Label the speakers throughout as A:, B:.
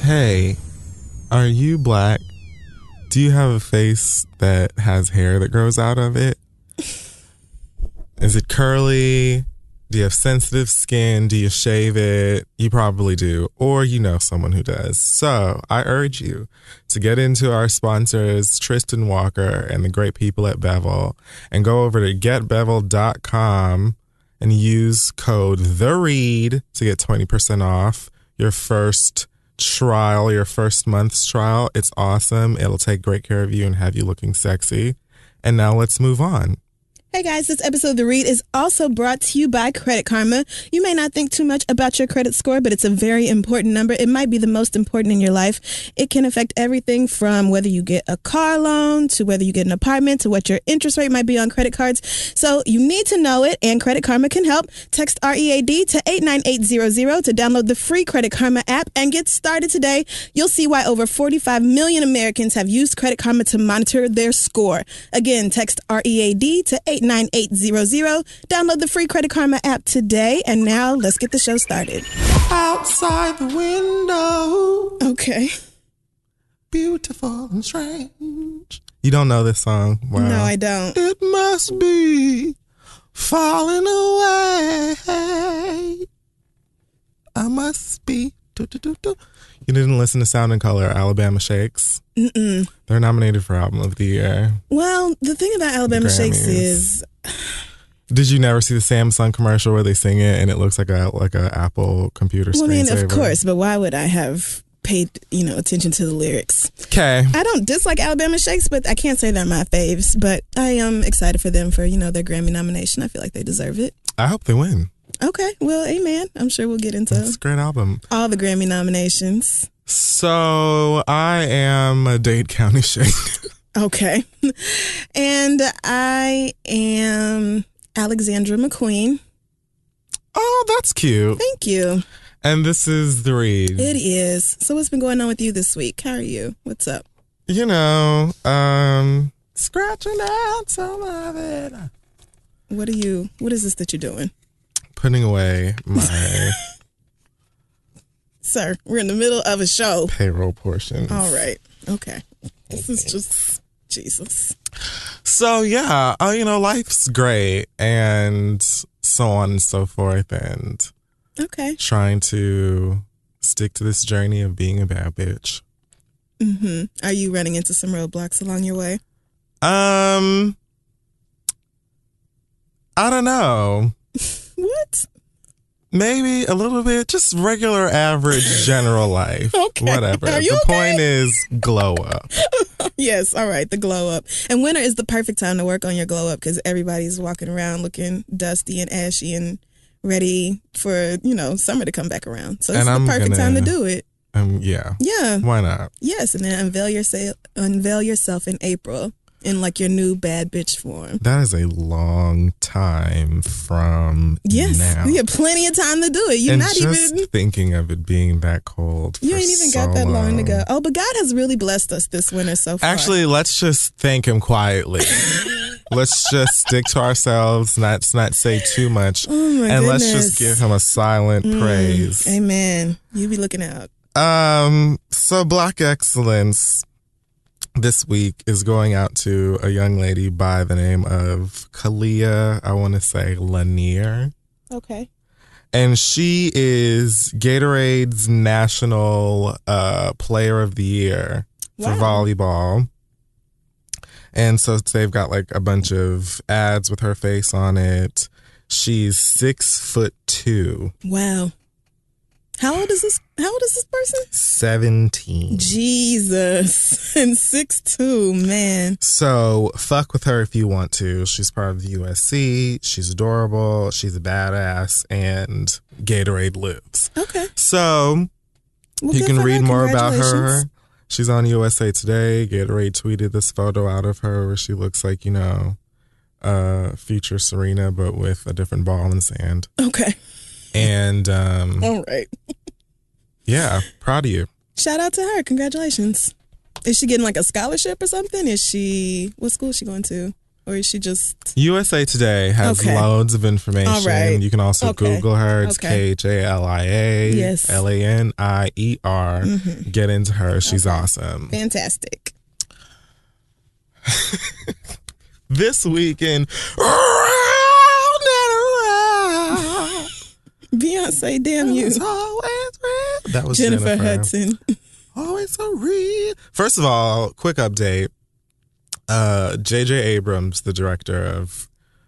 A: Hey, are you black? Do you have a face that has hair that grows out of it? Is it curly? Do you have sensitive skin? Do you shave it? You probably do. Or you know someone who does. So I urge you to get into our sponsors, Tristan Walker and the great people at Bevel, and go over to getbevel.com and use code THEREAD to get 20% off your first trial, your first month's trial. It's awesome. It'll take great care of you and have you looking sexy. And now let's move on.
B: Hey guys, this episode of The Read is also brought to you by Credit Karma. You may not think too much about your credit score, but it's a very important number. It might be the most important in your life. It can affect everything from whether you get a car loan to whether you get an apartment to what your interest rate might be on credit cards. So you need to know it, and Credit Karma can help. Text READ to 89800 to download the free Credit Karma app and get started today. You'll see why over 45 million Americans have used Credit Karma to monitor their score. Again, text READ to 89800. Download the free Credit Karma app today. And now let's get the show started.
A: Outside the window.
B: Okay.
A: Beautiful and strange. You don't know this song? Wow.
B: No, I don't.
A: It must be falling away. I must be. You didn't listen to Sound and Color, Alabama Shakes?
B: Mm-mm.
A: They're nominated for Album of the Year.
B: Well, the thing about Alabama Shakes is...
A: Did you never see the Samsung commercial where they sing it and it looks like a Apple computer screensaver?
B: Well, I mean, of course, but why would I have paid, attention to the lyrics?
A: Okay.
B: I don't dislike Alabama Shakes, but I can't say they're my faves. But I am excited for them for, their Grammy nomination. I feel like they deserve it.
A: I hope they win.
B: Okay, well, amen. I'm sure we'll get into
A: It's a great album.
B: All the Grammy nominations.
A: So I am a Dade County Shake.
B: Okay. And I am Alexandra McQueen.
A: Oh, that's cute.
B: Thank you.
A: And this is The Read.
B: It is. So what's been going on with you this week? How are you? What's up?
A: Scratching out some of it.
B: What is this that you're doing?
A: Putting away my
B: Sir, we're in the middle of a show.
A: Payroll portions.
B: All right. Okay. This is just Jesus.
A: So, yeah, life's great and so on and so forth. And
B: okay,
A: trying to stick to this journey of being a bad bitch.
B: Mm-hmm. Are you running into some roadblocks along your way?
A: I don't know.
B: What?
A: Maybe a little bit, just regular, average, general life.
B: Okay.
A: Whatever.
B: Are you
A: the
B: okay?
A: point is glow up.
B: Yes. All right. The glow up. And winter is the perfect time to work on your glow up because everybody's walking around looking dusty and ashy and ready for, summer to come back around. So it's the perfect time to do it.
A: Yeah.
B: Yeah.
A: Why not?
B: Yes. And then unveil yourself in April. In like your new bad bitch form.
A: That is a long time from now.
B: You have plenty of time to do it. You're
A: and
B: not
A: just
B: even
A: thinking of it being that cold.
B: You ain't even got that long to go. Oh, but God has really blessed us this winter so far.
A: Actually, let's just thank him quietly. Let's just stick to ourselves, not say too much.
B: Oh my
A: and
B: goodness.
A: Let's just give him a silent praise.
B: Amen. You be looking out.
A: So Black Excellence this week is going out to a young lady by the name of Kalia, I want to say Lanier.
B: Okay.
A: And she is Gatorade's National Player of the Year for volleyball. And so they've got like a bunch of ads with her face on it. She's 6'2".
B: Wow. How old is this person?
A: 17.
B: Jesus. And 6'2", man.
A: So fuck with her if you want to. She's part of the USC. She's adorable. She's a badass. And Gatorade lives.
B: Okay.
A: So you can read more about her. She's on USA Today. Gatorade tweeted this photo out of her where she looks like, future Serena, but with a different ball in the sand.
B: Okay.
A: And
B: all right.
A: Yeah, proud of you.
B: Shout out to her. Congratulations. Is she getting like a scholarship or something? What school is she going to? Or is she just...
A: USA Today has
B: Okay.
A: loads of information.
B: All right.
A: You can also
B: Okay.
A: Google her. It's
B: Okay.
A: KHALIA
B: Yes.
A: LANIER. Get into her. She's
B: Okay.
A: awesome.
B: Fantastic.
A: This weekend,
B: Beyonce, damn you.
A: That was
B: Jennifer Hudson.
A: Always so real. First of all, quick update. J.J. Abrams, the director of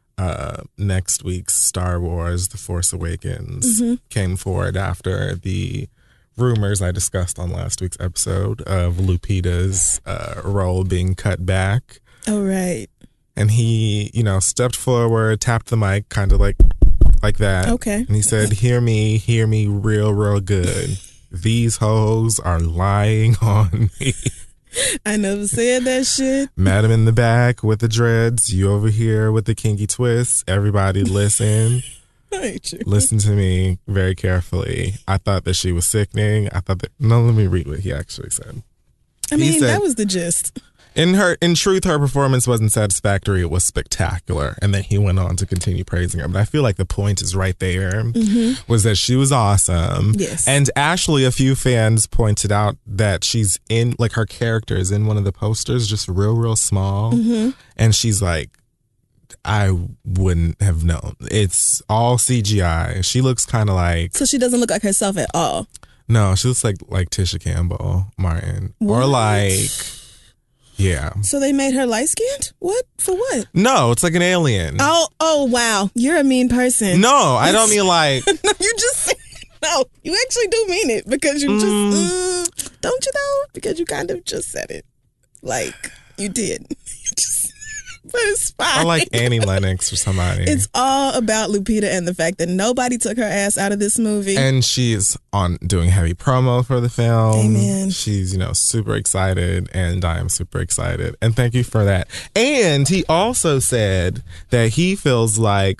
A: next week's Star Wars, The Force Awakens, came forward after the rumors I discussed on last week's episode of Lupita's role being cut back.
B: Oh, right.
A: And he, stepped forward, tapped the mic, kind of like that.
B: Okay.
A: And he said, hear me real, real good. These hoes are lying on me.
B: I never said that shit.
A: Madam in the back with the dreads, you over here with the kinky twists. Everybody listen.
B: I hate you.
A: Listen to me very carefully. I thought that she was sickening. No, let me read what he actually said.
B: I mean, that was the gist.
A: In truth, her performance wasn't satisfactory. It was spectacular. And then he went on to continue praising her. But I feel like the point is right there, was that she was awesome.
B: Yes.
A: And actually, a few fans pointed out that she's in, like, her character is in one of the posters, just real, real small. And she's like, I wouldn't have known. It's all CGI. She looks kind of like...
B: So she doesn't look like herself at all?
A: No, she looks like Tisha Campbell Martin.
B: What?
A: Or like... Yeah.
B: So they made her light-skinned? What? For what?
A: No, it's like an alien.
B: Oh, wow. You're a mean person.
A: No, I don't mean like...
B: No, you just... No, you actually do mean it because you just... don't you though? Because you kind of just said it. Like, you did. But it's fine.
A: I like Annie Lennox or somebody.
B: It's all about Lupita and the fact that nobody took her ass out of this movie.
A: And she's doing heavy promo for the film.
B: Amen.
A: She's, super excited, and I am super excited. And thank you for that. And he also said that he feels like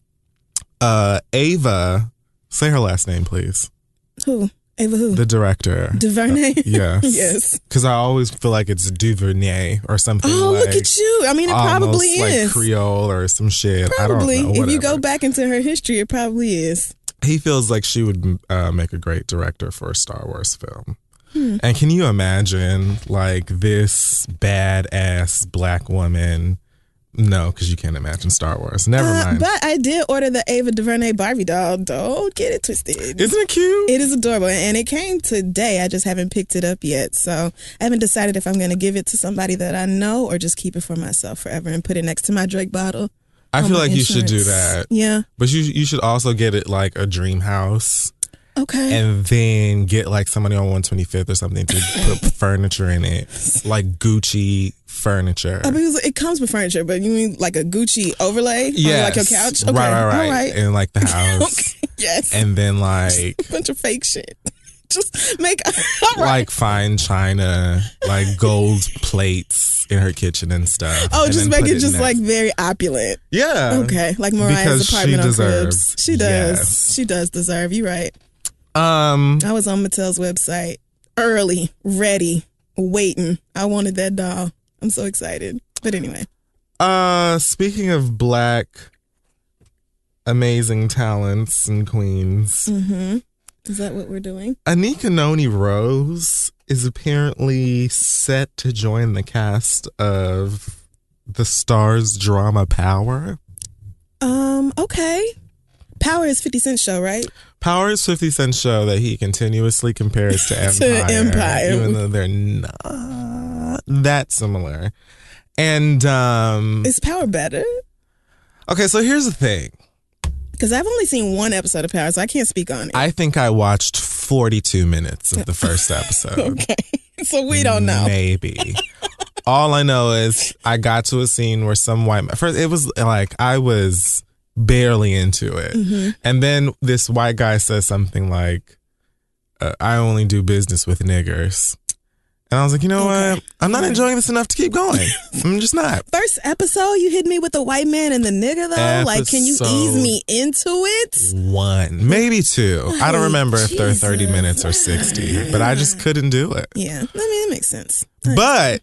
A: Ava, say her last name, please.
B: Who? Ava who?
A: The director.
B: DuVernay?
A: Yes.
B: Yes.
A: Because I always feel like it's DuVernay or something.
B: Oh,
A: like,
B: look at you. I mean, it probably
A: almost
B: is.
A: Like Creole or some shit.
B: Probably.
A: I don't know.
B: If you go
A: whatever.
B: back into her history, it probably is.
A: He feels like she would make a great director for a Star Wars film. And can you imagine, like, this badass black woman? No, because you can't imagine Star Wars. Never mind.
B: But I did order the Ava DuVernay Barbie doll. Don't get it twisted.
A: Isn't it cute?
B: It is adorable. And it came today. I just haven't picked it up yet. So I haven't decided if I'm going to give it to somebody that I know or just keep it for myself forever and put it next to my Drake bottle.
A: I feel
B: my
A: like you should do
B: insurance.
A: that.
B: Yeah.
A: But you should also get it like a dream house.
B: Okay.
A: And then get like somebody on 125th or something to put furniture in it. Like Gucci furniture.
B: Oh, because it comes with furniture, but you mean like a Gucci overlay?
A: Yes.
B: On like your couch? Okay.
A: Right.
B: All right.
A: And like the house.
B: Okay. Yes.
A: And then like...
B: a bunch of fake shit. Just make... All right.
A: Like fine china, like gold plates in her kitchen and stuff.
B: Oh,
A: and
B: just
A: then
B: make
A: put
B: it just
A: next-
B: like very opulent.
A: Yeah.
B: Okay, like Mariah's
A: Because she
B: apartment on
A: deserves.
B: Cribs. She does.
A: Yes.
B: She does deserve. You're right.
A: Um,
B: I was on Mattel's website early, ready, waiting. I wanted that doll. I'm so excited. But anyway.
A: Speaking of black amazing talents and queens,
B: Is that what we're doing?
A: Anika Noni Rose is apparently set to join the cast of the Starz drama Power.
B: Okay. Power is 50 Cent's show, right?
A: Power is 50 Cent's show that he continuously compares to Empire.
B: Empire.
A: Even though they're not that similar. And,
B: Is Power better?
A: okay, so here's the thing.
B: Because I've only seen one episode of Power, so I can't speak on it.
A: I think I watched 42 minutes of the first episode.
B: Okay. So we don't know.
A: Maybe. All I know is I got to a scene where some white... First, it was like I was barely into it. And then this white guy says something like, I only do business with niggers. And I was like, you know what? I'm not enjoying this enough to keep going. I'm just not.
B: First episode, you hit me with the white man and the nigga, though? Like, can you ease
A: Episode
B: me into it?
A: 1, maybe 2. I don't remember if they're 30
B: Jesus.
A: minutes or 60, but I just couldn't do it.
B: Yeah. I mean, it makes sense.
A: But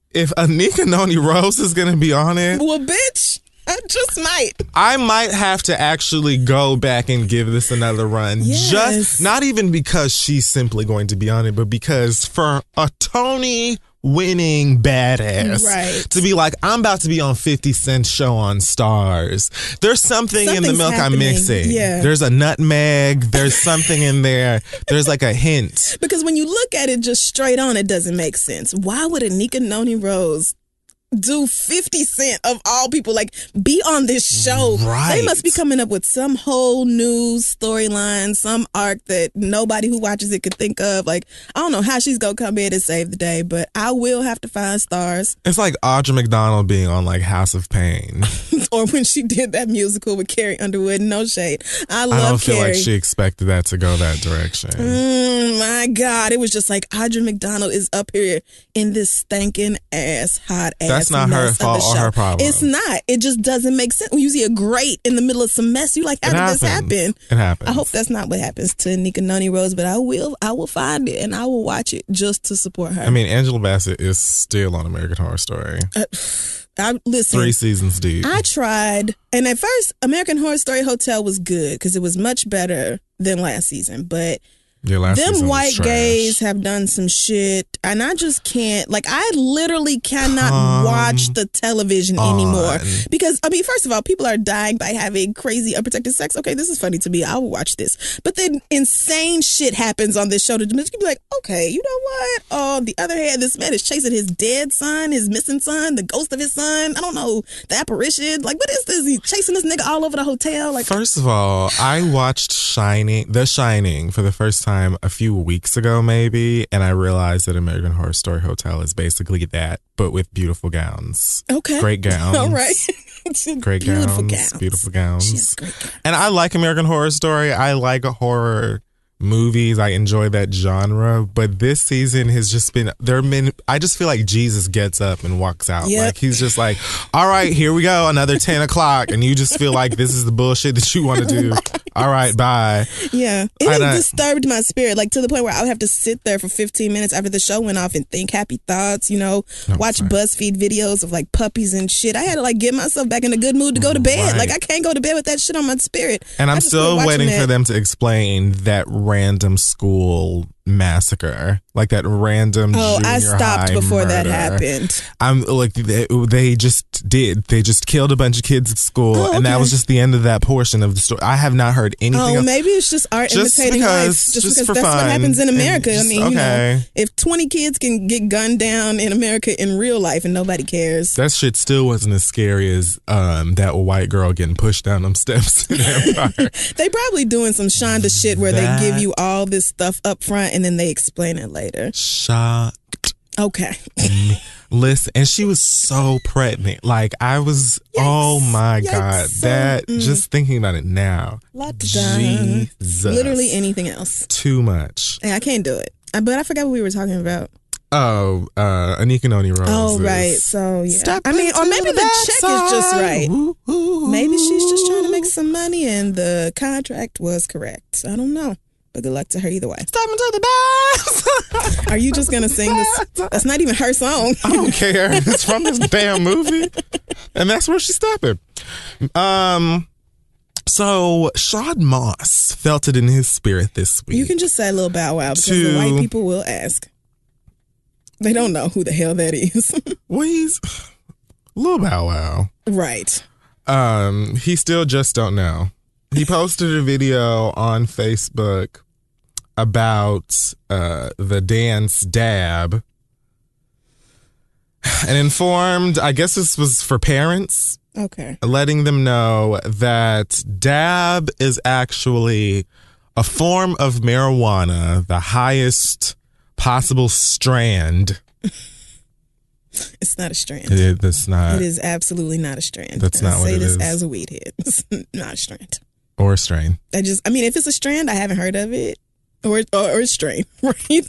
A: if Anika Noni Rose is going to be on it,
B: well, bitch, I just might.
A: I might have to actually go back and give this another run.
B: Yes.
A: Just not even because she's simply going to be on it, but because for a Tony winning badass
B: Right.
A: to be like, I'm about to be on 50 Cent's show on Stars. There's something in the
B: Something's
A: milk
B: happening.
A: I'm mixing.
B: Yeah.
A: There's a nutmeg. There's something in there. There's like a hint.
B: Because when you look at it just straight on, it doesn't make sense. Why would Anika Noni Rose do 50 Cent of all people, like, be on this show?
A: Right.
B: They must be coming up with some whole new storyline, some arc that nobody who watches it could think of. Like, I don't know how she's gonna come in and save the day, but I will have to find Stars.
A: It's like Audra McDonald being on like House of Pain.
B: Or when she did that musical with Carrie Underwood. No shade. I love
A: I don't feel
B: Carrie.
A: like she expected that to go that direction.
B: My God, it was just like Audra McDonald is up here in this stinking ass, hot ass.
A: That's not her
B: mess of
A: fault
B: a
A: or
B: show.
A: her problem.
B: It's not. It just doesn't make sense. When you see a great in the middle of some mess, you like, how did this happen?
A: It happens.
B: I hope that's not what happens to Anika Noni Rose, but I will find it and I will watch it just to support her.
A: I mean, Angela Bassett is still on American Horror Story.
B: Listen,
A: 3 seasons deep.
B: I tried, and at first, American Horror Story Hotel was good because it was much better than last season, but
A: Yeah, last season
B: them
A: was
B: white
A: trash.
B: gays have done some shit, and I just can't. Like, I literally cannot watch the television anymore because, I mean, first of all, people are dying by having crazy unprotected sex. Okay, this is funny to me. I will watch this, but then insane shit happens on this show to make you be like, okay, you know what? On the other hand, this man is chasing his dead son, his missing son, the ghost of his son. I don't know, the apparition. Like, what is this? He's chasing this nigga all over the hotel. Like,
A: First of all, I watched The Shining for the first time a few weeks ago, maybe, and I realized that American Horror Story Hotel is basically that, but with beautiful gowns.
B: okay,
A: Great gowns.
B: all right.
A: Great
B: Beautiful
A: gowns. Beautiful
B: She
A: gowns.
B: has great gowns.
A: And I like American Horror Story. I like horror movies. I enjoy that genre. But this season has just been, I just feel like Jesus gets up and walks out.
B: Yep.
A: Like, he's just like, all right, here we go, another 10 o'clock. And you just feel like this is the bullshit that you want to do. All right, bye.
B: Yeah. It has disturbed my spirit, like, to the point where I would have to sit there for 15 minutes after the show went off and think happy thoughts, watch
A: same.
B: BuzzFeed videos of, like, puppies and shit. I had to, like, get myself back in a good mood to go to bed.
A: Right.
B: Like, I can't go to bed with that shit on my spirit.
A: And
B: I
A: I'm
B: just
A: still
B: quit watching
A: waiting for
B: it.
A: them to explain that random school massacre, like that random
B: Oh, I
A: junior
B: stopped
A: high
B: before that
A: murder.
B: happened.
A: I'm like, they just killed a bunch of kids at school,
B: Oh,
A: and that
B: okay.
A: was just the end of that portion of the story. I have not heard anything
B: Oh,
A: else.
B: maybe it's just art
A: Just
B: imitating
A: because-
B: life. Just
A: just
B: because
A: for
B: that's what
A: fun.
B: happens in
A: And
B: America. I
A: just-
B: mean,
A: okay.
B: if 20 kids can get gunned down in America in real life and nobody cares.
A: That shit still wasn't as scary as that white girl getting pushed down them steps in Empire.
B: They probably doing some Shonda shit where they
A: That-
B: give you all this stuff up front and then they explain it later.
A: Shocked.
B: Okay.
A: Listen, and she was so pregnant. Like, I was,
B: Yikes.
A: oh my
B: Yikes.
A: God. That, just thinking about it now.
B: Lot done.
A: Jesus.
B: Literally anything else.
A: Too much.
B: Hey, I can't do it. But I forgot what we were talking about.
A: Oh, Anika Noni Rose.
B: Oh, right. So, yeah. I mean, or maybe the check is just right. Maybe she's just trying to make some money and the contract was correct. I don't know. But good luck to her either way.
A: Step into the bass.
B: Are you just going to sing this? That's not even her song.
A: I don't care. It's from this damn movie. And that's where she's stepping. So Sean Moss felt it in his spirit this week.
B: You can just say Lil Bow Wow because the white people will ask. They don't know who the hell that is.
A: Well, he's Lil Bow Wow.
B: Right.
A: He still just don't know. He posted a video on Facebook about the dance dab and informed, I guess this was for parents,
B: Okay.
A: letting them know that dab is actually a form of marijuana, the highest possible strand.
B: It's not a strand.
A: It's not.
B: It is absolutely not a strand.
A: That's not
B: I
A: what
B: say
A: it
B: this
A: is.
B: as a weed head. It's not a strand.
A: Or a strain.
B: I mean, if it's a strand, I haven't heard of it. Or a strain. Right?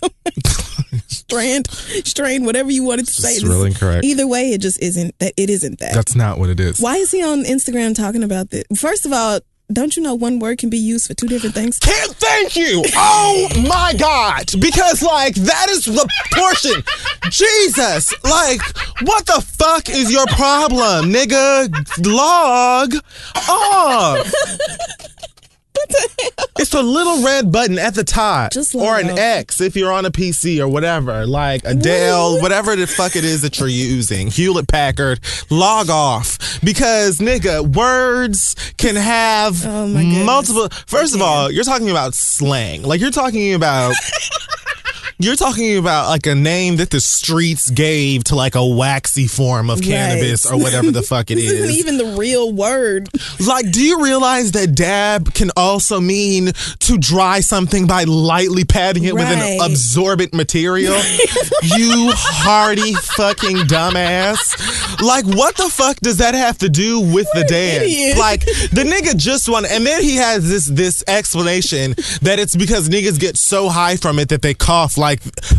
B: Strain, whatever you wanted to say.
A: It's really incorrect.
B: Either way, it just isn't that. It isn't that.
A: That's not what it is.
B: Why is he on Instagram talking about this? First of all, don't you know one word can be used for two different things?
A: Can't thank you. Oh my God. Because like that is the portion. Jesus. Like what the fuck is your problem, nigga? Log off. It's a little red button at the top.
B: Just
A: or an
B: log off.
A: X if you're on a PC or whatever. Like a Dell, whatever the fuck it is that you're using. Hewlett Packard. Log off. Because, nigga, words can have
B: Oh my goodness.
A: multiple. First of all, you're talking about slang. Like you're talking about. You're talking about like a name that the streets gave to like a waxy form of cannabis or whatever the fuck it
B: This isn't
A: is.
B: even the real word.
A: Like, do you realize that dab can also mean to dry something by lightly patting it with an
B: Right.
A: absorbent material? You hardy fucking dumbass. Like, what the fuck does that have to do with the dance?
B: idiot.
A: Like, the nigga just want, and then he has this explanation that it's because niggas get so high from it that they cough like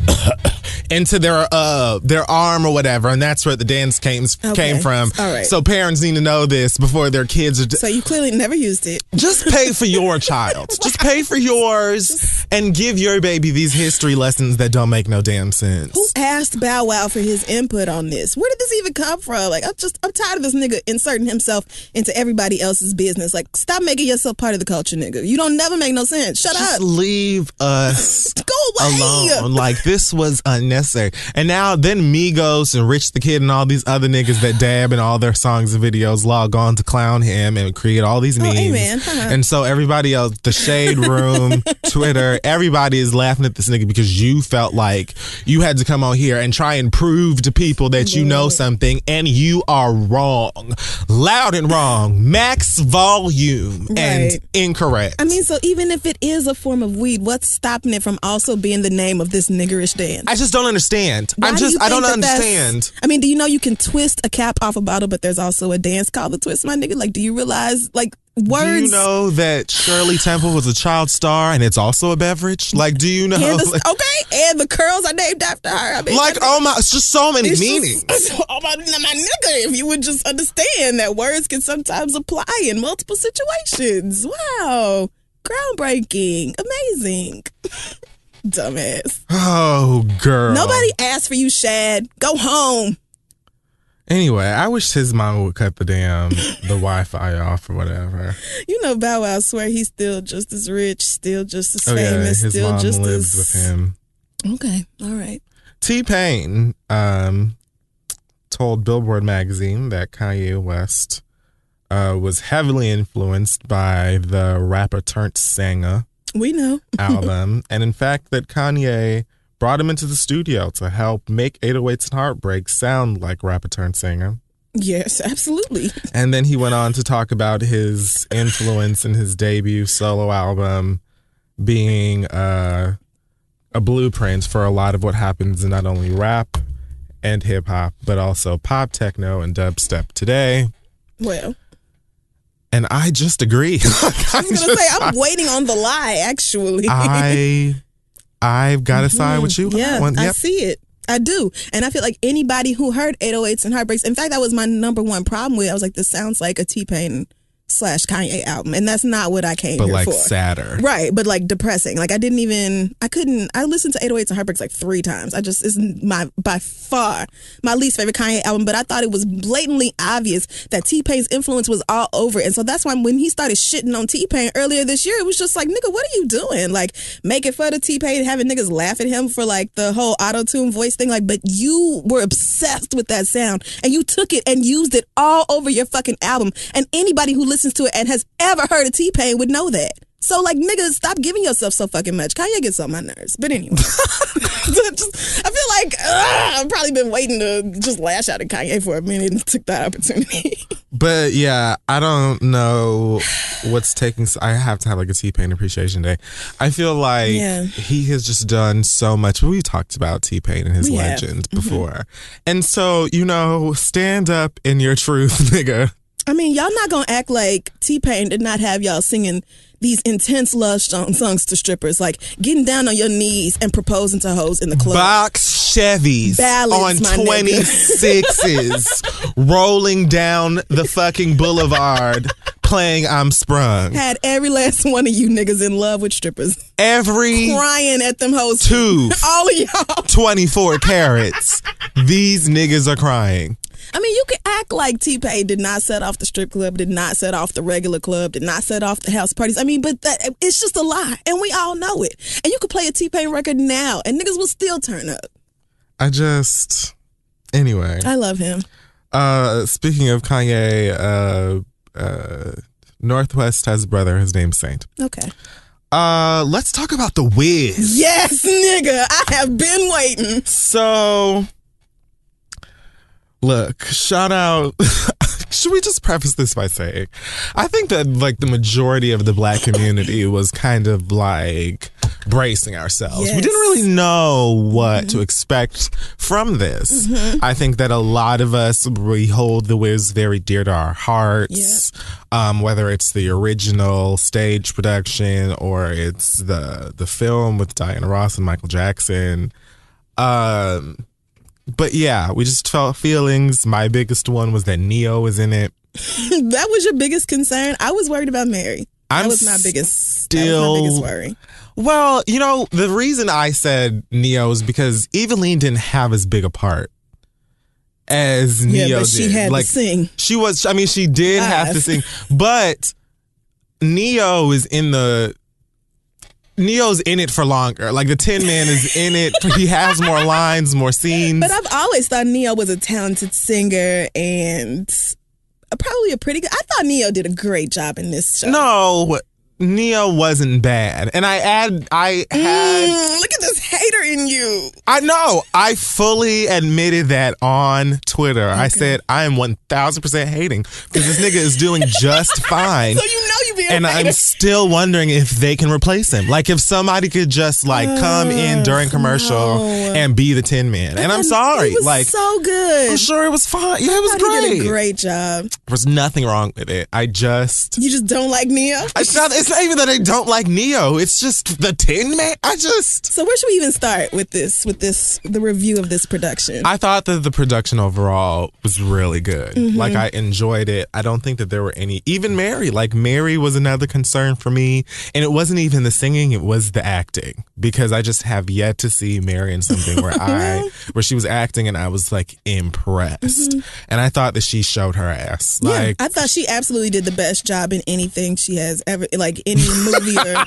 A: into their arm or whatever, and that's where the dance came from.
B: All right.
A: So parents need to know this before their kids are.
B: So you clearly never used it.
A: Just pay for your child. Just pay for yours and give your baby these history lessons that don't make no damn sense.
B: Who asked Bow Wow for his input on this? Where did this even come from? Like, I'm tired of this nigga inserting himself into everybody else's business. Like, stop making yourself part of the culture, nigga. You don't never make no sense. Shut
A: Just
B: up.
A: leave us
B: Go away.
A: alone. Like, this was unnecessary. And now then Migos and Rich the Kid and all these other niggas that dab in all their songs and videos log on to clown him and create all these memes.
B: amen.
A: And so everybody else, the Shade Room, Twitter, everybody is laughing at this nigga because you felt like you had to come on here and try and prove to people that you know something, and you are wrong. Loud and wrong. Max volume and
B: Right.
A: incorrect.
B: I mean, so even if it is a form of weed, what's stopping it from also being the name of this niggerish dance?
A: I just don't understand.
B: Why do you
A: I don't
B: think that that's-
A: understand.
B: I mean, do you know you can twist a cap off a bottle, but there's also a dance called the twist, my nigga? Like, do you realize, like, words?
A: Do you know that Shirley Temple was a child star and it's also a beverage? Like, do you know?
B: And
A: Like,
B: and the curls are named after her. I mean,
A: oh my, it's just so many meanings.
B: Oh my nigga, if you would just understand that words can sometimes apply in multiple situations. Wow. Groundbreaking. Amazing. Dumbass.
A: Oh, girl.
B: Nobody asked for you, Shad. Go home.
A: Anyway, I wish his mama would cut the Wi-Fi off or whatever.
B: You know, Bow Wow, I swear he's still just as rich, still just as
A: Oh yeah,
B: famous,
A: his
B: still
A: mom
B: just
A: lives
B: as...
A: with him.
B: Okay, all right.
A: T-Pain told Billboard magazine that Kanye West was heavily influenced by the rapper turned singer
B: We know.
A: album, and in fact that Kanye brought him into the studio to help make 808s and Heartbreak sound like rapper turned singer.
B: Yes, absolutely.
A: And then he went on to talk about his influence in his debut solo album being a blueprint for a lot of what happens in not only rap and hip hop, but also pop, techno, and dubstep today.
B: Well,
A: And I just agree.
B: I was going to say, I'm waiting on the lie, actually.
A: I've got to side with you.
B: Yeah,
A: One,
B: I
A: yep.
B: see it. I do. And I feel like anybody who heard 808s and Heartbreaks, in fact, that was my number one problem with it. I was like, this sounds like a T-Pain / Kanye album. And that's not what I came
A: But
B: here
A: like
B: for.
A: sadder.
B: Right, but like depressing. Like I listened to 808s and Heartbreaks like 3 times. It's by far my least favorite Kanye album, but I thought it was blatantly obvious that T-Pain's influence was all over it. And so that's why when he started shitting on T-Pain earlier this year, it was just like, nigga, what are you doing? Like making fun of T-Pain, having niggas laugh at him for like the whole auto-tune voice thing. Like, but you were obsessed with that sound and you took it and used it all over your fucking album. And anybody who listens to it and has ever heard of T-Pain would know that. So, like, nigga, stop giving yourself so fucking much. Kanye gets on my nerves. But anyway. I feel like I've probably been waiting to just lash out at Kanye for a minute and took that opportunity.
A: But yeah, I don't know what's taking. I have to have like a T-Pain appreciation day. I feel like he has just done so much. We talked about T-Pain and his legend before. And so, stand up in your truth, nigga.
B: I mean, y'all not gonna act like T-Pain did not have y'all singing these intense love songs to strippers, like getting down on your knees and proposing to hoes in the club.
A: Box Chevys
B: Ballads,
A: on 26s rolling down the fucking boulevard, playing I'm Sprung.
B: Had every last one of you niggas in love with strippers.
A: Every
B: Crying at them hoes.
A: tooth.
B: All of y'all.
A: 24 carats. These niggas are crying.
B: I mean, you could act like T-Pain did not set off the strip club, did not set off the regular club, did not set off the house parties. I mean, but it's just a lie, and we all know it. And you could play a T-Pain record now, and niggas will still turn up.
A: Anyway.
B: I love him.
A: Speaking of Kanye, Northwest has a brother. His name's Saint.
B: Okay.
A: Let's talk about The Wiz.
B: Yes, nigga. I have been waiting.
A: So, look, shout out. Should we just preface this by saying, I think that like the majority of the black community was kind of like bracing ourselves.
B: Yes.
A: We didn't really know what to expect from this. I think that a lot of us, we hold The Wiz very dear to our hearts. Whether it's the original stage production or it's the film with Diana Ross and Michael Jackson. But yeah, we just felt feelings. My biggest one was that Neo was in it.
B: That was your biggest concern? I was worried about Mary. That was my biggest worry.
A: Well, you know, the reason I said Neo is because Eveline didn't have as big a part as Neo
B: but she
A: did.
B: had to sing.
A: She did have to sing. But Neo's in it for longer. Like the Tin Man is in it. He has more lines, more scenes.
B: But I've always thought Neo was a talented singer and probably a pretty good. I thought Neo did a great job in this show.
A: No, Neo wasn't bad. And I had
B: look at this hater in you.
A: I know. I fully admitted that on Twitter. Okay. I said I am 1,000% hating because this nigga is doing just fine.
B: So you know you being
A: and
B: a hater.
A: I'm still wondering if they can replace him. Like if somebody could just like come in during commercial and be the Tin Man. And I'm sorry.
B: It was
A: like
B: so good.
A: I'm sure it was fine. Yeah, it was great.
B: He did a great job.
A: There was nothing wrong with it. You
B: just don't like Neo?
A: It's not even that I don't like Neo. It's just the Tin Man.
B: So where should we even start with the review of this production?
A: I thought that the production overall was really good. Like I enjoyed it. I don't think that there were even Mary. Like Mary was another concern for me. And it wasn't even the singing, it was the acting. Because I just have yet to see Mary in something where she was acting and I was like impressed. And I thought that she showed her ass.
B: Yeah, I thought she absolutely did the best job in anything she has ever, like any movie or.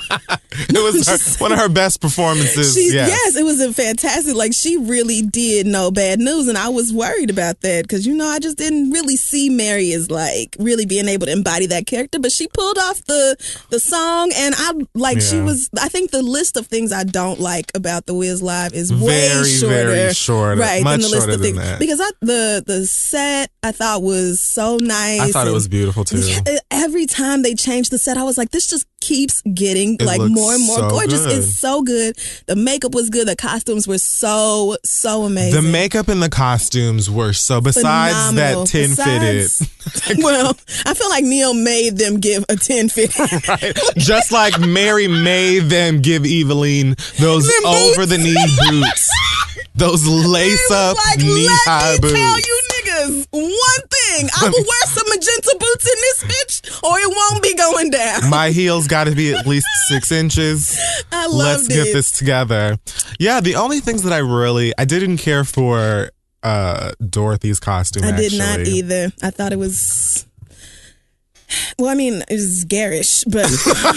A: It was one of her best performances.
B: Yes, it was a fantastic. Like she really did know Bad News, and I was worried about that because I just didn't really see Mary as like really being able to embody that character. But she pulled off the song, and she was. I think the list of things I don't like about The Wiz Live is
A: very short,
B: right?
A: Much
B: than the list
A: shorter
B: of things.
A: Than that.
B: Because the set I thought was so nice.
A: I thought it was beautiful too.
B: Every time they changed the set, I was like, this just keeps getting like more and more gorgeous.
A: Good.
B: It's so good. The makeup was good. The costumes were so amazing.
A: The makeup and the costumes were so. Besides
B: phenomenal.
A: That tin fitted.
B: Well, I feel like Neo made them give a tin fitted.
A: Right. Just like Mary made them give Eveline those over the knee boots. Those lace up knee high boots.
B: Tell you niggas one thing. I will wear some magenta boots in this bitch or it won't be going down.
A: My heels got to be at least 6 inches. Let's get this together. Yeah, the only things that I didn't care for Dorothy's costume.
B: I did not either. I thought it was. Well, I mean, it was garish, but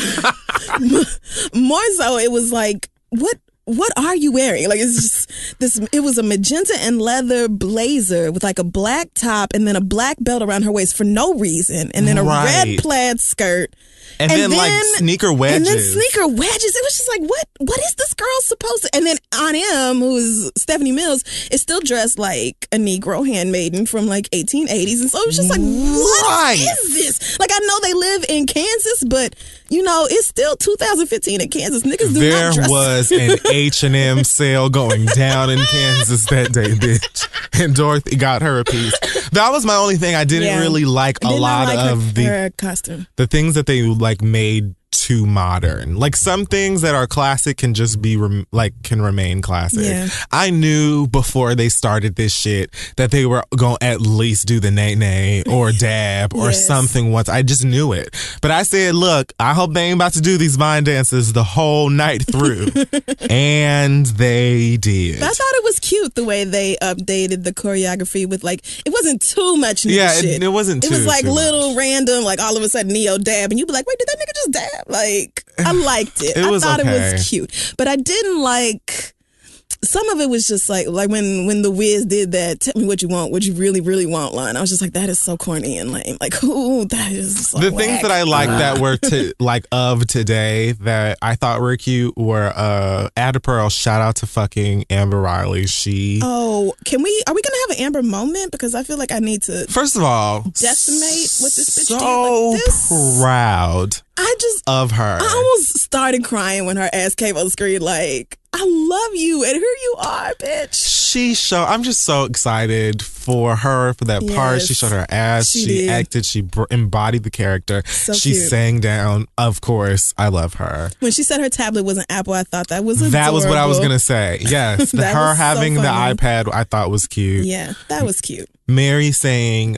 B: more so, it was like, what are you wearing? Like, it's just this, it was a magenta and leather blazer with like a black top and then a black belt around her waist for no reason. And then a red plaid skirt.
A: And then like sneaker wedges.
B: It was just like, what is this girl supposed to? And then Aunt M, who is Stephanie Mills, is still dressed like a Negro handmaiden from like 1880s. And so it was just like, what is this? Like, I know they live in Kansas, but it's still 2015 in Kansas. Niggas do not dress.
A: There was an H&M sale going down in Kansas that day, bitch. And Dorothy got her a piece. That was my only thing. I didn't really like a lot of
B: her costume.
A: The things that they like made too modern. Like some things that are classic can just be can remain classic.
B: Yeah.
A: I knew before they started this shit that they were going to at least do the nay or dab or something once. I just knew it. But I said, look, I hope they ain't about to do these Vine dances the whole night through. And they did.
B: I thought it was cute the way they updated the choreography with like, it wasn't too much new shit.
A: It wasn't too
B: It was like
A: too
B: little
A: much.
B: Random, like all of a sudden Neo dab, and you'd be like, wait, did that nigga just dab? Like, I liked it. I thought
A: okay.
B: it was cute. But I didn't like, some of it was just like when the Wiz did that, tell me what you want, what you really, really want line. I was just like, that is so corny and lame. Like, ooh, that is so
A: The
B: whack.
A: things that I like that were of today that I thought were cute were Ada Pearl, shout out to fucking Amber Riley.
B: Oh, are we gonna have an Amber moment? Because I feel like I need to
A: First of all,
B: decimate what this bitch
A: so
B: did. Like this.
A: proud of her.
B: I almost started crying when her ass came on the screen. Like, I love you, and here you are, bitch.
A: I'm just so excited for her for that part. She showed her ass. She
B: did.
A: acted. She embodied the character.
B: So
A: she
B: cute.
A: sang down. Of course, I love her.
B: When she said her tablet was an Apple, I thought that was adorable.
A: That was what I was gonna say. Yes,
B: That
A: her
B: was so
A: having the
B: funny.
A: iPad, I thought was cute.
B: Yeah, that was cute.
A: Mary saying,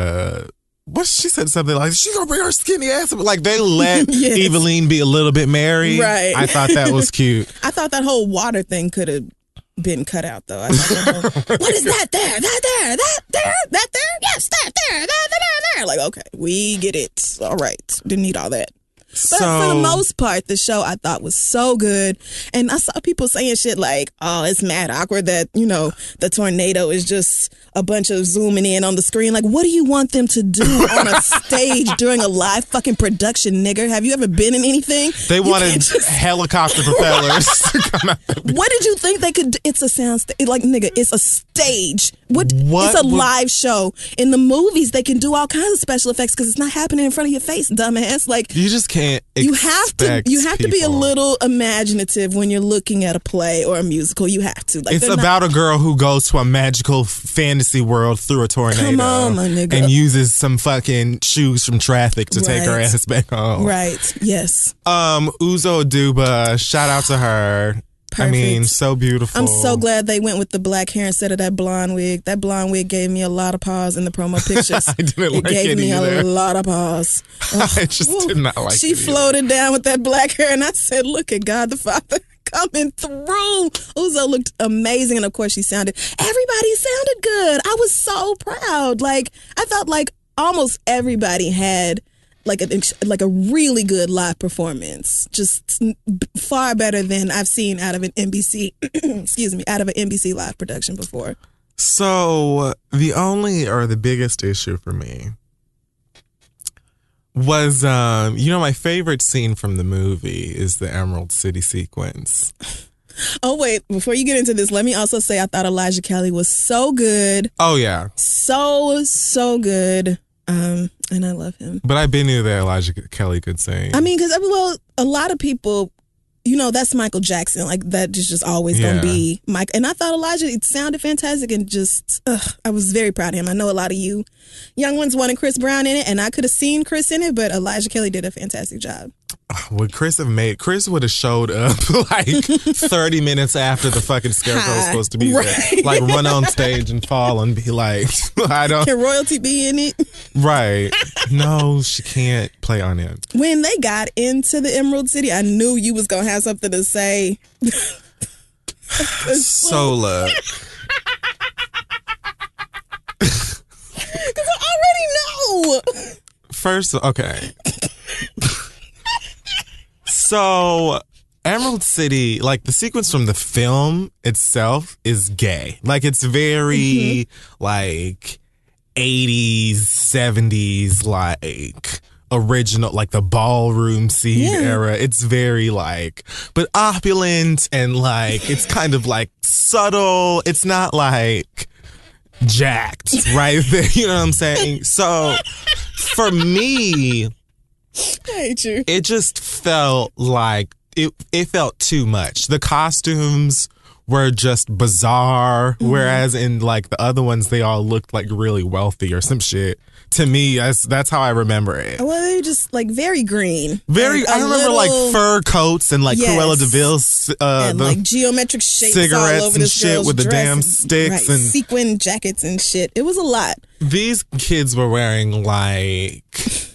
A: what she said something like, she gonna bring her skinny ass up. Like they let
B: Yes.
A: Eveline be a little bit Mary.
B: Right.
A: I thought that was cute.
B: I thought that whole water thing could have been cut out, though. I thought that whole, what is that there? That there? That there? That there? Yes, that there. That there. Like, okay, we get it. All right. Didn't need all that. But for the most part, the show I thought was so good. And I saw people saying shit like, oh, it's mad awkward that, the tornado is just a bunch of zooming in on the screen. Like, what do you want them to do on a stage during a live fucking production, nigga? Have you ever been in anything?
A: They wanted helicopter propellers to come out.
B: What did you think they could do? It's a sound stage. Like, nigga, it's a stage. It's a live show. In the movies, they can do all kinds of special effects because it's not happening in front of your face, dumbass. Like,
A: you just can't
B: You have to be a
A: people.
B: little imaginative when you're looking at a play or a musical. You have to. Like,
A: It's about a girl who goes to a magical fantasy world through a tornado.
B: Come on, my nigga.
A: And uses some fucking shoes from traffic to take her ass back home.
B: Right. Yes.
A: Uzo Aduba, shout out to her.
B: Perfect.
A: I mean, so beautiful.
B: I'm so glad they went with the black hair instead of that blonde wig. That blonde wig gave me a lot of pause in the promo pictures.
A: I didn't like it
B: gave me
A: either.
B: a lot of pause.
A: I just did not like it.
B: She floated down with that black hair, and I said, look at God the Father coming through. Uzo looked amazing, and of course everybody sounded good. I was so proud. Like, I felt like almost everybody had like a really good live performance, just far better than I've seen out of an NBC out of an NBC live production before.
A: So the biggest issue for me was my favorite scene from the movie is the Emerald City sequence.
B: Oh wait, before you get into this, let me also say I thought Elijah Kelly was so good.
A: Oh yeah,
B: so good. And I love him.
A: but I been knew that Elijah Kelly could sing.
B: I mean, because a lot of people, that's Michael Jackson. Like, that is just always going to be Mike. And I thought Elijah, it sounded fantastic, and just, I was very proud of him. I know a lot of you young ones wanted Chris Brown in it, and I could have seen Chris in it, but Elijah Kelly did a fantastic job.
A: Would Chris would have showed up like 30 minutes after the fucking scarecrow was supposed to be there. Like, run on stage and fall and be like,
B: Can royalty be in it?
A: Right. No, she can't play on it.
B: When they got into the Emerald City, I knew you was going to have something to say.
A: Sola.
B: Because I already know.
A: First, okay. So, Emerald City, like the sequence from the film itself is gay. Like, it's very like 80s, 70s, like original, like the ballroom scene era. It's very like, but opulent and like, it's kind of like subtle. It's not like jacked right there. You know what I'm saying? So, for me,
B: I hate you.
A: it just felt like it felt too much. The costumes were just bizarre, whereas in like the other ones, they all looked like really wealthy or some shit. To me, that's how I remember it.
B: Well, they were just like very green.
A: Very, I remember like fur coats and like Cruella de Vil's
B: and like geometric shapes
A: cigarettes
B: all over
A: and
B: this
A: shit with the
B: dress.
A: damn sticks and
B: sequin jackets and shit. It was a lot.
A: These kids were wearing like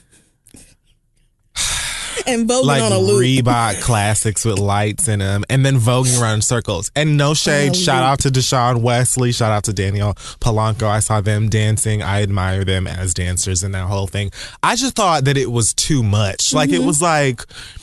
B: and voguing on a loop.
A: Reebok classics with lights in them, and then voguing around in circles. And no shade, shout out to Deshaun Wesley, shout out to Danielle Polanco. I saw them dancing. I admire them as dancers in that whole thing. I just thought that it was too much. Like it was like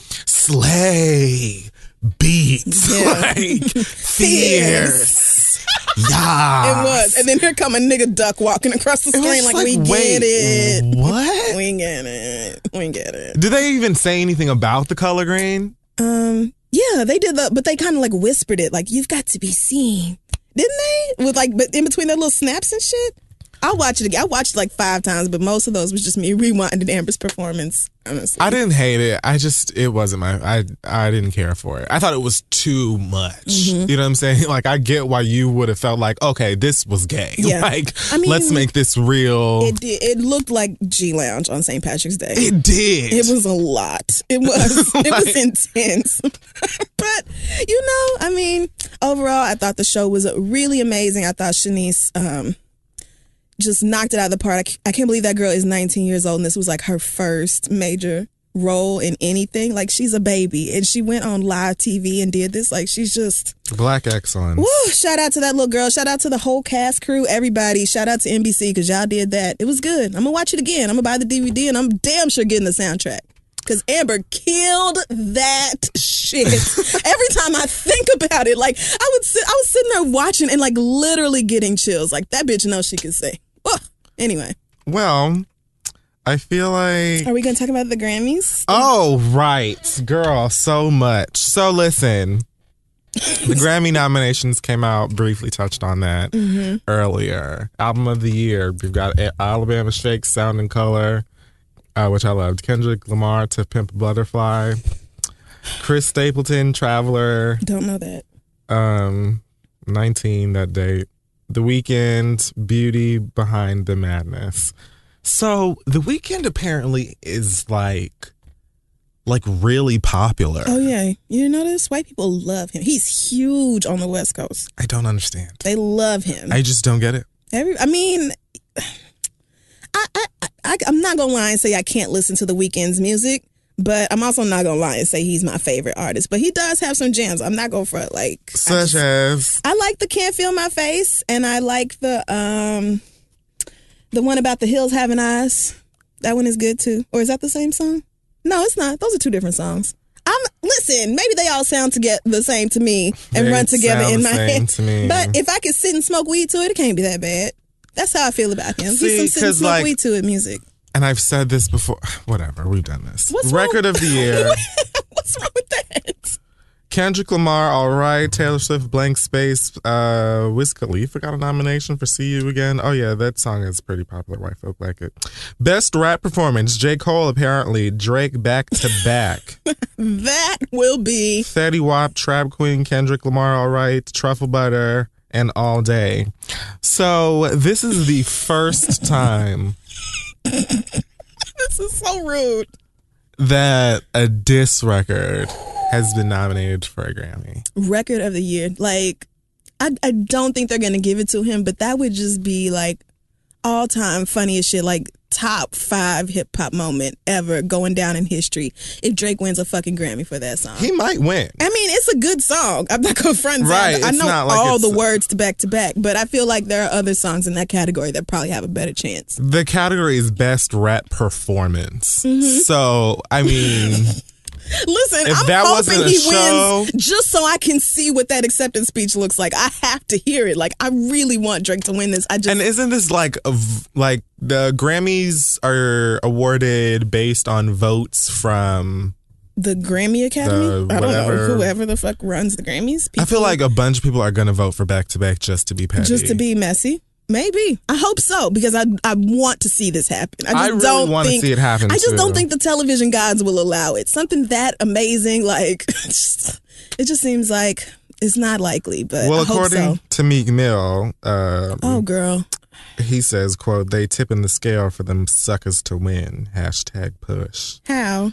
A: slay beats, like fierce. Yeah,
B: it was. And then here come a nigga duck walking across the screen like we get it.
A: What?
B: We get it. We get it.
A: Did they even say anything about the color green?
B: Yeah, they did but they kind of like whispered it, like you've got to be seen, didn't they? With like, but in between their little snaps and shit. I'll watch it again. I watched it like 5 times, but most of those was just me rewinding Amber's performance. Honestly,
A: I didn't hate it. It wasn't I didn't care for it. I thought it was too much. You know what I'm saying? Like, I get why you would have felt like, okay, this was gay.
B: Yeah.
A: Like, I mean, let's make this real.
B: It did. It looked like G Lounge on St. Patrick's Day.
A: It did.
B: It was a lot. It was. It was intense. But I mean, overall, I thought the show was really amazing. I thought Shanice just knocked it out of the park. I can't believe that girl is 19 years old and this was like her first major role in anything. Like, she's a baby and she went on live TV and did this. Like, she's just
A: Black excellence.
B: Woo, shout out to that little girl. Shout out to the whole cast crew, everybody. Shout out to NBC because y'all did that. It was good. I'm gonna watch it again. I'm gonna buy the DVD and I'm damn sure getting the soundtrack. Because Amber killed that shit. Every time I think about it, like, I was sitting there watching and like literally getting chills. Like, that bitch knows she can sing. Anyway.
A: Well, I feel like...
B: Are we going to talk about the Grammys?
A: Oh, right. Girl, so much. So listen, the Grammy nominations came out, briefly touched on that earlier. Album of the Year, we've got Alabama Shake, Sound and Color, which I loved. Kendrick Lamar, To Pimp a Butterfly. Chris Stapleton, Traveler.
B: Don't know that.
A: 19, that date. The Weeknd, Beauty Behind the Madness. So The Weeknd apparently is like really popular.
B: Oh yeah, you didn't know this? White people love him. He's huge on the West Coast.
A: I don't understand.
B: They love him.
A: I just don't get it.
B: I'm not gonna lie and say I can't listen to The Weeknd's music, but I'm also not gonna lie and say he's my favorite artist. But he does have some jams. I'm not going for it. Like,
A: such as
B: I like the Can't Feel My Face, and I like the one about the hills having eyes. That one is good too. Or is that the same song? No, it's not. Those are 2 different songs. Listen, maybe they all sound the same to me and run together in my head.
A: To me.
B: But if I could sit and smoke weed to it, it can't be that bad. That's how I feel about him.
A: See,
B: he's some sit and smoke weed to it music.
A: And I've said this before. Whatever, we've done this.
B: What's
A: Record
B: wrong?
A: of the Year.
B: What's wrong with that?
A: Kendrick Lamar, All Right. Taylor Swift, Blank Space. Wiz Khalifa got a nomination for See You Again. Oh yeah, that song is pretty popular. White folk like it. Best Rap Performance. J. Cole, apparently. Drake, Back to Back.
B: That will be
A: Fetty Wap, Trap Queen, Kendrick Lamar, All Right. Truffle Butter, and All Day. So this is the first time...
B: This is so rude.
A: That a diss record has been nominated for a Grammy.
B: Record of the Year. Like, I don't think they're going to give it to him, but that would just be like all-time funniest shit. Like, top 5 hip-hop moment ever going down in history if Drake wins a fucking Grammy for that song.
A: He might win.
B: I mean, it's a good song. I'm not going to front.
A: Right.
B: I know
A: not like
B: all the words to back, but I feel like there are other songs in that category that probably have a better chance.
A: The category is Best Rap Performance. So, I mean...
B: Listen,
A: if
B: I'm
A: that
B: hoping he
A: show,
B: wins just so I can see what that acceptance speech looks like. I have to hear it. Like, I really want Drake to win this.
A: And isn't this like the Grammys are awarded based on votes from
B: the Grammy Academy? I don't know. Whoever the fuck runs the Grammys.
A: I feel like a bunch of people are going to vote for Back to Back just to be petty.
B: Just to be messy. Maybe. I hope so, because I want to see this happen.
A: I really want to see it happen,
B: I just don't think the television gods will allow it. Something that amazing, like, it just seems like It's not likely, but
A: well,
B: I hope
A: according
B: so.
A: to Meek Mill,
B: Oh, girl.
A: he says, quote, they tipping the scale for them suckers to win. #push.
B: How?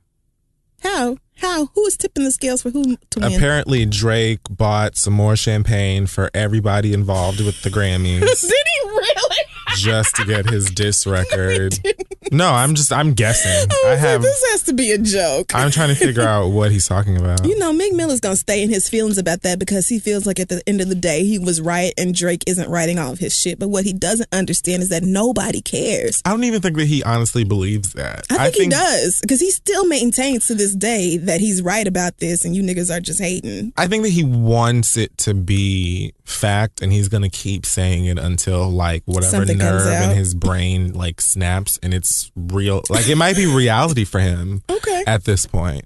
B: Who is tipping the scales for who to win?
A: Apparently, Drake bought some more champagne for everybody involved with the Grammys.
B: Did he really?
A: Just to get his diss record. No, I'm guessing.
B: This has to be a joke.
A: I'm trying to figure out what he's talking about.
B: You know, Meek Mill is going to stay in his feelings about that because he feels like at the end of the day, he was right and Drake isn't writing all of his shit. But what he doesn't understand is that nobody cares.
A: I don't even think that he honestly believes that.
B: I think he does because he still maintains to this day that he's right about this and you niggas are just hating.
A: I think that he wants it to be fact and he's going to keep saying it until like whatever
B: Something
A: nerve
B: comes out.
A: in his brain like snaps and it's real. Like it might be reality for him at this point.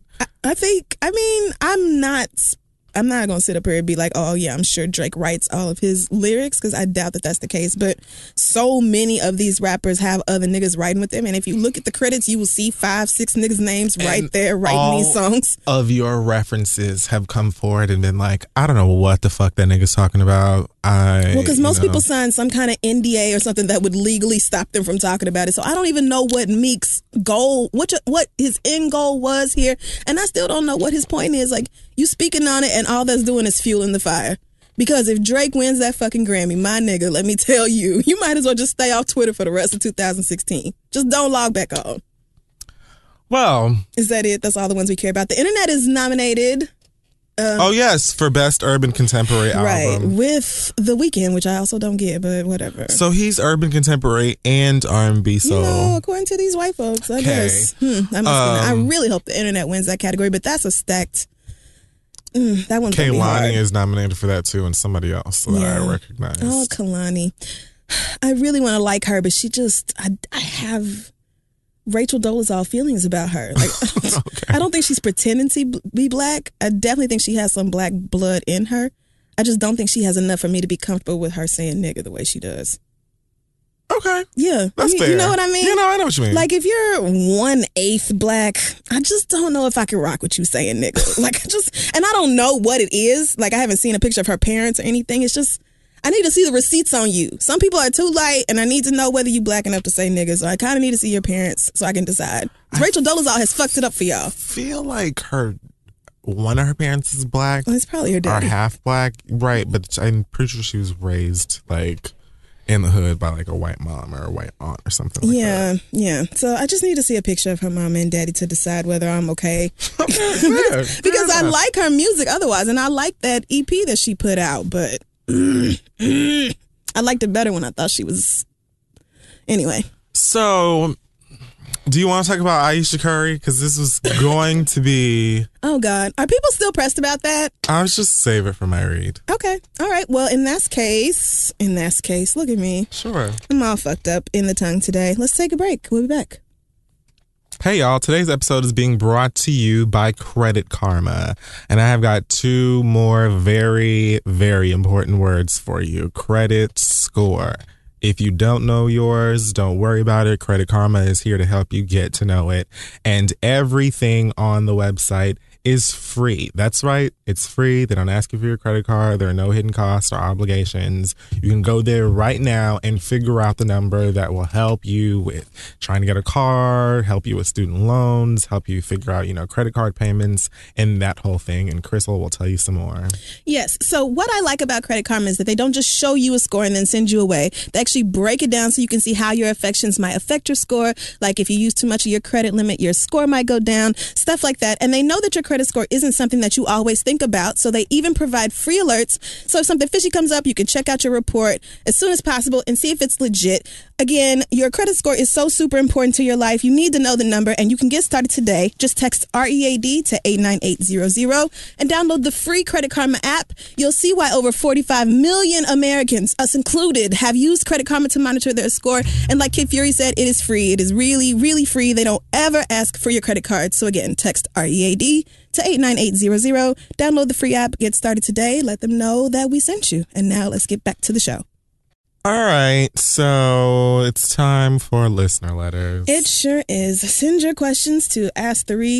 B: I'm not going to sit up here and be like, oh, yeah, I'm sure Drake writes all of his lyrics because I doubt that that's the case. But so many of these rappers have other niggas writing with them. And if you look at the credits, you will see 5-6 niggas' names right there writing these songs.
A: Of your references have come forward and been like, I don't know what the fuck that nigga's talking about.
B: Because most people sign some kind of NDA or something that would legally stop them from talking about it. So I don't even know what Meek's goal, what his end goal was here. And I still don't know what his point is. Like, you speaking on it and all that's doing is fueling the fire. Because if Drake wins that fucking Grammy, my nigga, let me tell you, you might as well just stay off Twitter for the rest of 2016. Just don't log back on.
A: Well.
B: Is that it? That's all the ones we care about. The internet is nominated.
A: Oh, yes, for Best Urban Contemporary Album.
B: Right, with The Weeknd, which I also don't get, but whatever.
A: So he's urban contemporary and R&B, so...
B: You know, according to these white folks, I guess. I really hope the internet wins that category, but that's a stacked... that one's gonna be hard.
A: Kehlani is nominated for that, too, and somebody else that I recognize.
B: Oh, Kehlani. I really want to like her, but she just... I have... Rachel Dolezal feelings about her. Like, I don't think she's pretending to be black. I definitely think she has some black blood in her. I just don't think she has enough for me to be comfortable with her saying nigga the way she does.
A: Okay.
B: Yeah.
A: That's fair.
B: You know what I mean?
A: You know, I know what you mean.
B: Like, if you're 1/8 black, I just don't know if I can rock with you saying nigga. Like, and I don't know what it is. Like, I haven't seen a picture of her parents or anything. It's just, I need to see the receipts on you. Some people are too light, and I need to know whether you black enough to say nigga. So I kind of need to see your parents so I can decide. Rachel Dolezal has fucked it up for y'all.
A: I feel like one of her parents is black.
B: Well, it's probably her daddy.
A: Or half black, right? But I'm pretty sure she was raised like in the hood by like a white mom or a white aunt or something like that. Yeah.
B: So I just need to see a picture of her mom and daddy to decide whether I'm okay. because I like her music otherwise, and I like that EP that she put out, but I liked it better when I thought she was... Anyway.
A: So, do you want to talk about Ayesha Curry? Because this was going to be...
B: Oh, God. Are people still pressed about that?
A: I was just save it for my read.
B: Okay. All right. Well, in that case, look at me.
A: Sure.
B: I'm all fucked up in the tongue today. Let's take a break. We'll be back.
A: Hey y'all, today's episode is being brought to you by Credit Karma. And I have got two more very, very important words for you. Credit score. If you don't know yours, don't worry about it. Credit Karma is here to help you get to know it. And everything on the website is free. That's right. It's free. They don't ask you for your credit card. There are no hidden costs or obligations. You can go there right now and figure out the number that will help you with trying to get a car, help you with student loans, help you figure out, credit card payments and that whole thing. And Crystal will tell you some more.
B: Yes. So what I like about Credit Karma is that they don't just show you a score and then send you away. They actually break it down so you can see how your affections might affect your score. Like if you use too much of your credit limit, your score might go down, stuff like that. And they know that your credit score isn't something that you always think about, so they even provide free alerts. So if something fishy comes up, you can check out your report as soon as possible and see if it's legit. Again, your credit score is so super important to your life. You need to know the number, and you can get started today. Just text READ to 89800 and download the free Credit Karma app. You'll see why over 45 million Americans, us included, have used Credit Karma to monitor their score. And like Kid Fury said, it is free. It is really, really free. They don't ever ask for your credit card. So again, text READ to 89800. Download the free app. Get started today. Let them know that we sent you. And now let's get back to the show.
A: All right, so it's time for listener letters.
B: It sure is. Send your questions to Ask the Read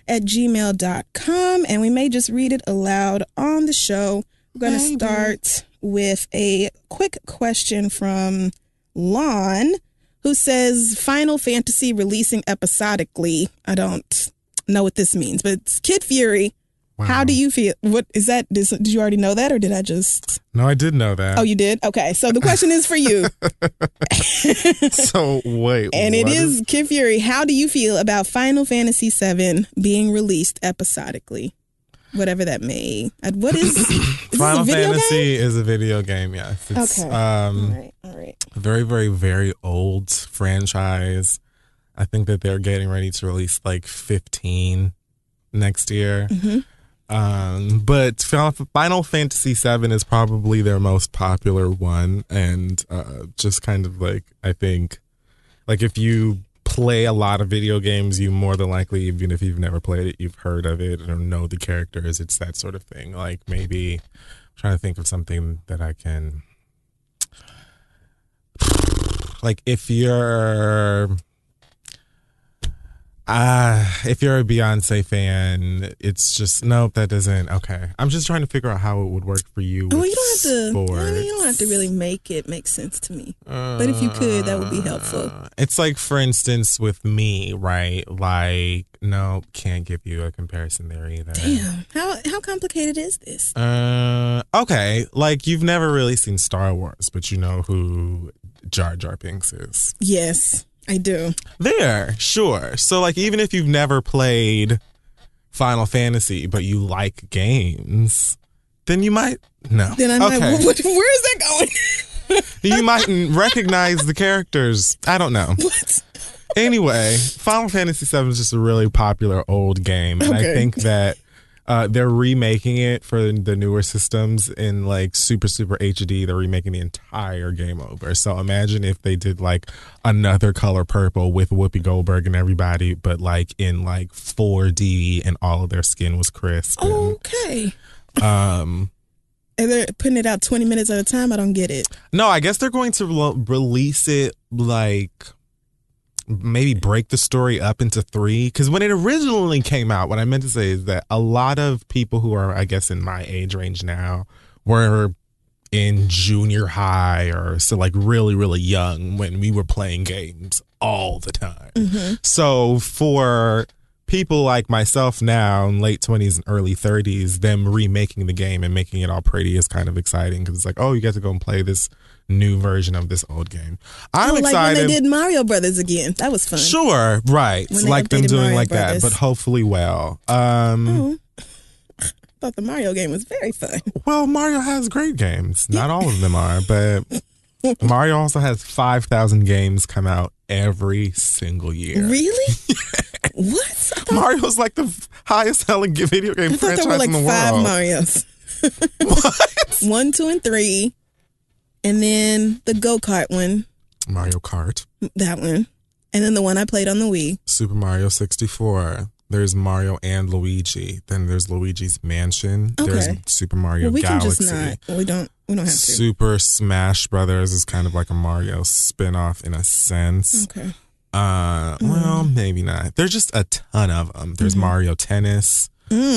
B: @gmail.com, and we may just read it aloud on the show. We're going to start with a quick question from Lon, who says, Final Fantasy releasing episodically. I don't know what this means, but it's Kid Fury. Wow. How do you feel? What is that? Did you already know that, or did I just?
A: No, I did know that.
B: Oh, you did? Okay, so the question is for you.
A: So wait,
B: and it is Kid Fury. How do you feel about Final Fantasy VII being released episodically? Whatever that may. What is
A: Final Fantasy is a video game? Yes. It's,
B: okay. All right.
A: Very, very, very old franchise. I think that they're getting ready to release like 15 next year.
B: Mm-hmm.
A: But Final Fantasy VII is probably their most popular one, and just kind of like, I think, like if you play a lot of video games, you more than likely, even if you've never played it, you've heard of it or know the characters. It's that sort of thing. Like maybe I'm trying to think of something that I can, like if you're a Beyonce fan, it's just, nope, that doesn't, okay. I'm just trying to figure out how it would work for you.
B: Well, you don't have to really make it make sense to me. But if you could, that would be helpful.
A: It's like, for instance, with me, right? Like, no, can't give you a comparison there either.
B: Damn. How complicated is this?
A: Okay. Like, you've never really seen Star Wars, but you know who Jar Jar Binks is.
B: Yes. I do.
A: There, sure. So, like, even if you've never played Final Fantasy, but you like games, then you might. No.
B: Then I might. Where is that going?
A: You mightn't recognize the characters. I don't know.
B: What?
A: Anyway, Final Fantasy VII is just a really popular old game, and I think that they're remaking it for the newer systems in like super HD. They're remaking the entire game over. So imagine if they did like another Color Purple with Whoopi Goldberg and everybody, but like in like 4D and all of their skin was crisp.
B: Okay. And they're putting it out 20 minutes at a time. I don't get it.
A: No, I guess they're going to release it like, maybe break the story up into 3, because when it originally came out, what I meant to say is that a lot of people who are, I guess, in my age range now were in junior high or so, like really, really young when we were playing games all the time.
B: Mm-hmm.
A: So for people like myself now in late 20s and early 30s, them remaking the game and making it all pretty is kind of exciting, because it's like, oh, you get to go and play this new version of this old game. I'm excited.
B: Like when they did Mario Brothers again. That was fun.
A: Sure, right. Like them doing
B: Mario
A: like
B: Brothers.
A: that, but hopefully well.
B: I thought the Mario game was very fun.
A: Well, Mario has great games. Not all of them are, but Mario also has 5,000 games come out every single year.
B: Really? What?
A: Mario's like the highest selling video game franchise
B: there were like
A: in the
B: 5
A: world.
B: Marios.
A: What?
B: 1, 2, and 3. And then the go-kart one.
A: Mario Kart.
B: That one. And then the one I played on the Wii.
A: Super Mario 64. There's Mario and Luigi. Then there's Luigi's Mansion.
B: Okay.
A: There's Super Mario
B: we
A: Galaxy.
B: Can just not. We don't have to.
A: Super Smash Brothers is kind of like a Mario spin-off in a sense.
B: Okay.
A: Well, maybe not. There's just a ton of them. There's Mario Tennis.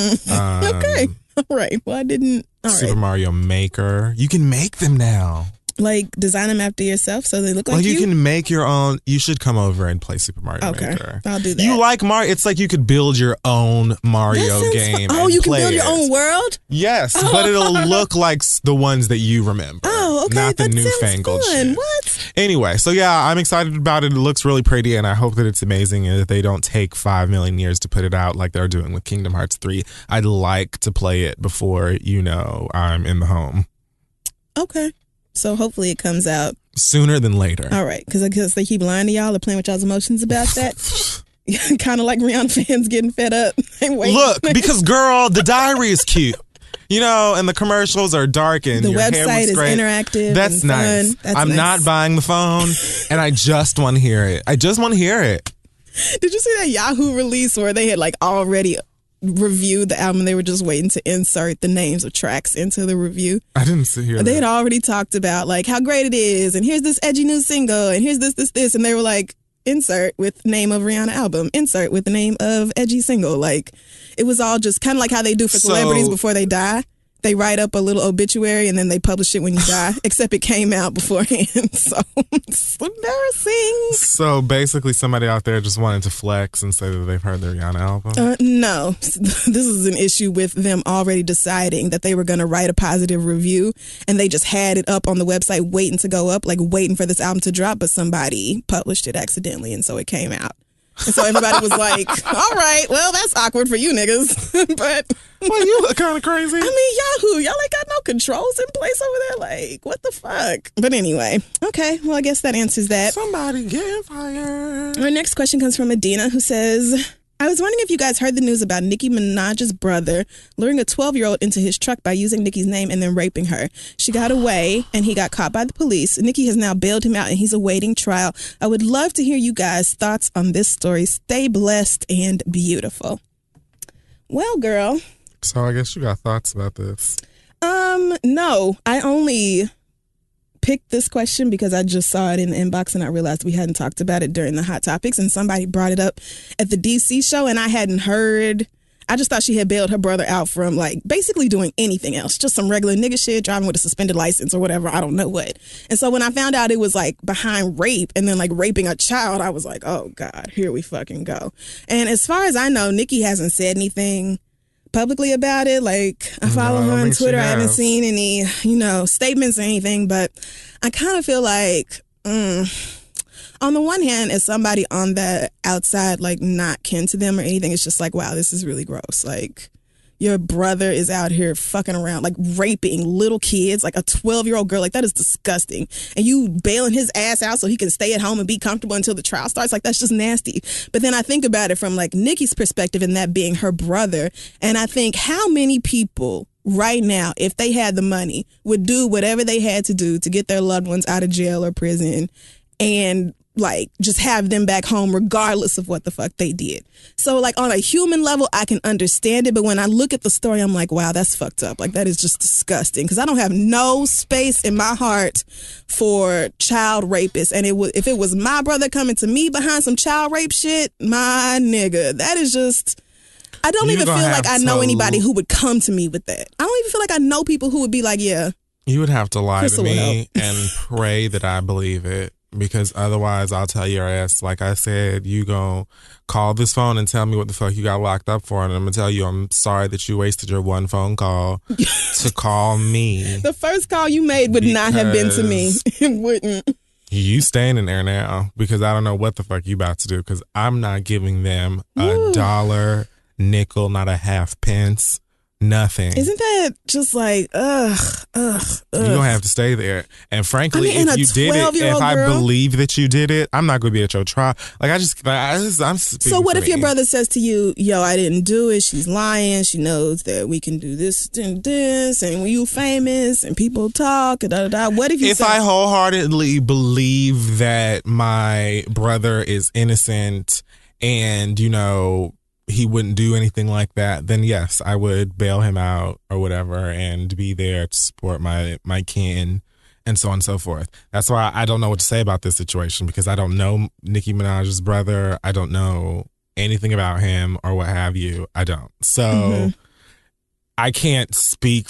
B: Okay. All right. Well, I didn't. All
A: Super
B: right.
A: Mario Maker. You can make them now.
B: Like design them after yourself so they look like you?
A: You can make your own. You should come over and play Super Mario Maker.
B: I'll do that.
A: You like Mario? It's like you could build your own Mario game.
B: Oh, you can build your
A: it.
B: own world?
A: Yes, but it'll look like the ones that you remember.
B: Oh, okay.
A: Not the
B: that
A: newfangled
B: sounds fun.
A: shit.
B: What?
A: Anyway, so yeah, I'm excited about it. It looks really pretty, and I hope that it's amazing and that they don't take 5 million years to put it out like they're doing with Kingdom Hearts 3. I'd like to play it before, I'm in the home.
B: Okay. So hopefully it comes out
A: sooner than later.
B: All right, because they keep lying to y'all or playing with y'all's emotions about that. Kind of like Rihanna fans getting fed up.
A: Look, because girl, the diary is cute. And the commercials are dark and
B: the
A: your hair
B: website
A: looks
B: is
A: great.
B: interactive.
A: That's
B: and
A: nice.
B: Fun. That's
A: I'm
B: nice.
A: not buying the phone, and I just want to hear it.
B: Did you see that Yahoo release where they had already reviewed the album? They were just waiting to insert the names of tracks into the review.
A: I didn't see it.
B: They had already talked about how great it is, and here's this edgy new single, and here's this, and they were like, insert with name of Rihanna album, insert with the name of edgy single. Like, it was all just kind of like how they do for celebrities before they die. They write up a little obituary and then they publish it when you die, except it came out beforehand. So it's embarrassing.
A: So basically somebody out there just wanted to flex and say that they've heard the Rihanna album?
B: No. This is an issue with them already deciding that they were going to write a positive review, and they just had it up on the website waiting to go up, like waiting for this album to drop, but somebody published it accidentally, and so it came out. And so everybody was like, all right, well, that's awkward for you niggas. But
A: well, you look kind of crazy.
B: I mean, Yahoo, y'all ain't got no controls in place over there. Like, what the fuck? But anyway, okay, well, I guess that answers that.
A: Somebody getting fired.
B: Our next question comes from Adina, who says, I was wondering if you guys heard the news about Nicki Minaj's brother luring a 12-year-old into his truck by using Nicki's name and then raping her. She got away and he got caught by the police. Nicki has now bailed him out and he's awaiting trial. I would love to hear you guys' thoughts on this story. Stay blessed and beautiful. Well, girl.
A: So I guess you got thoughts about this.
B: No, I only picked this question because I just saw it in the inbox and I realized we hadn't talked about it during the Hot Topics, and somebody brought it up at the DC show and I hadn't heard. I just thought she had bailed her brother out from like basically doing anything else, just some regular nigga shit, driving with a suspended license or whatever, I don't know what. And so when I found out it was like behind rape and then like raping a child, I was like, oh God, here we fucking go. And as far as I know, Nicki hasn't said anything publicly about it. Like, I follow her on Twitter. I haven't seen any, statements or anything, but I kind of feel like, on the one hand, as somebody on the outside, like not kin to them or anything, it's just like, wow, this is really gross. Like, your brother is out here fucking around, like raping little kids, like a 12-year-old girl. Like, that is disgusting. And you bailing his ass out so he can stay at home and be comfortable until the trial starts. Like, that's just nasty. But then I think about it from like Nicki's perspective and that being her brother. And I think how many people right now, if they had the money, would do whatever they had to do to get their loved ones out of jail or prison and like just have them back home regardless of what the fuck they did. So like on a human level, I can understand it. But when I look at the story, I'm like, wow, that's fucked up. Like, that is just disgusting, because I don't have no space in my heart for child rapists. And if it was my brother coming to me behind some child rape shit, my nigga, that is just, I don't even feel like I know anybody who would come to me with that. I don't even feel like I know people who would be like, yeah.
A: You would have to lie to me and pray that I believe it. Because otherwise, I'll tell your ass, like I said, you gon' call this phone and tell me what the fuck you got locked up for. And I'm going to tell you, I'm sorry that you wasted your one phone call to call me.
B: The first call you made would not have been to me. It wouldn't.
A: You staying in there now, because I don't know what the fuck you about to do, because I'm not giving them a dollar, nickel, not a half pence. Nothing.
B: Isn't that just like, ugh.
A: You're going to have to stay there. And frankly, if you did it, if I believe that you did it, I'm not going to be at your trial. Like, I'm
B: So what if your brother says to you, yo, I didn't do it. She's lying. She knows that we can do this and this. And when you famous and people talk, what if you
A: If I wholeheartedly believe that my brother is innocent and, he wouldn't do anything like that, then yes, I would bail him out or whatever and be there to support my kin and so on and so forth. That's why I don't know what to say about this situation, because I don't know Nicki Minaj's brother. I don't know anything about him or what have you. I don't. So I can't speak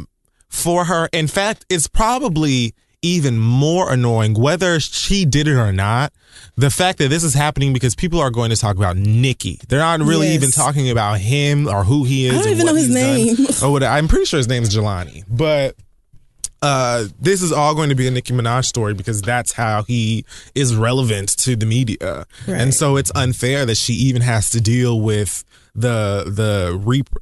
A: for her. In fact, it's probably even more annoying, whether she did it or not, the fact that this is happening because people are going to talk about Nicki. They're not really even talking about him or who he is.
B: I don't even know his name.
A: Or what, I'm pretty sure his name is Jelani. But this is all going to be a Nicki Minaj story because that's how he is relevant to the media. Right. And so it's unfair that she even has to deal with the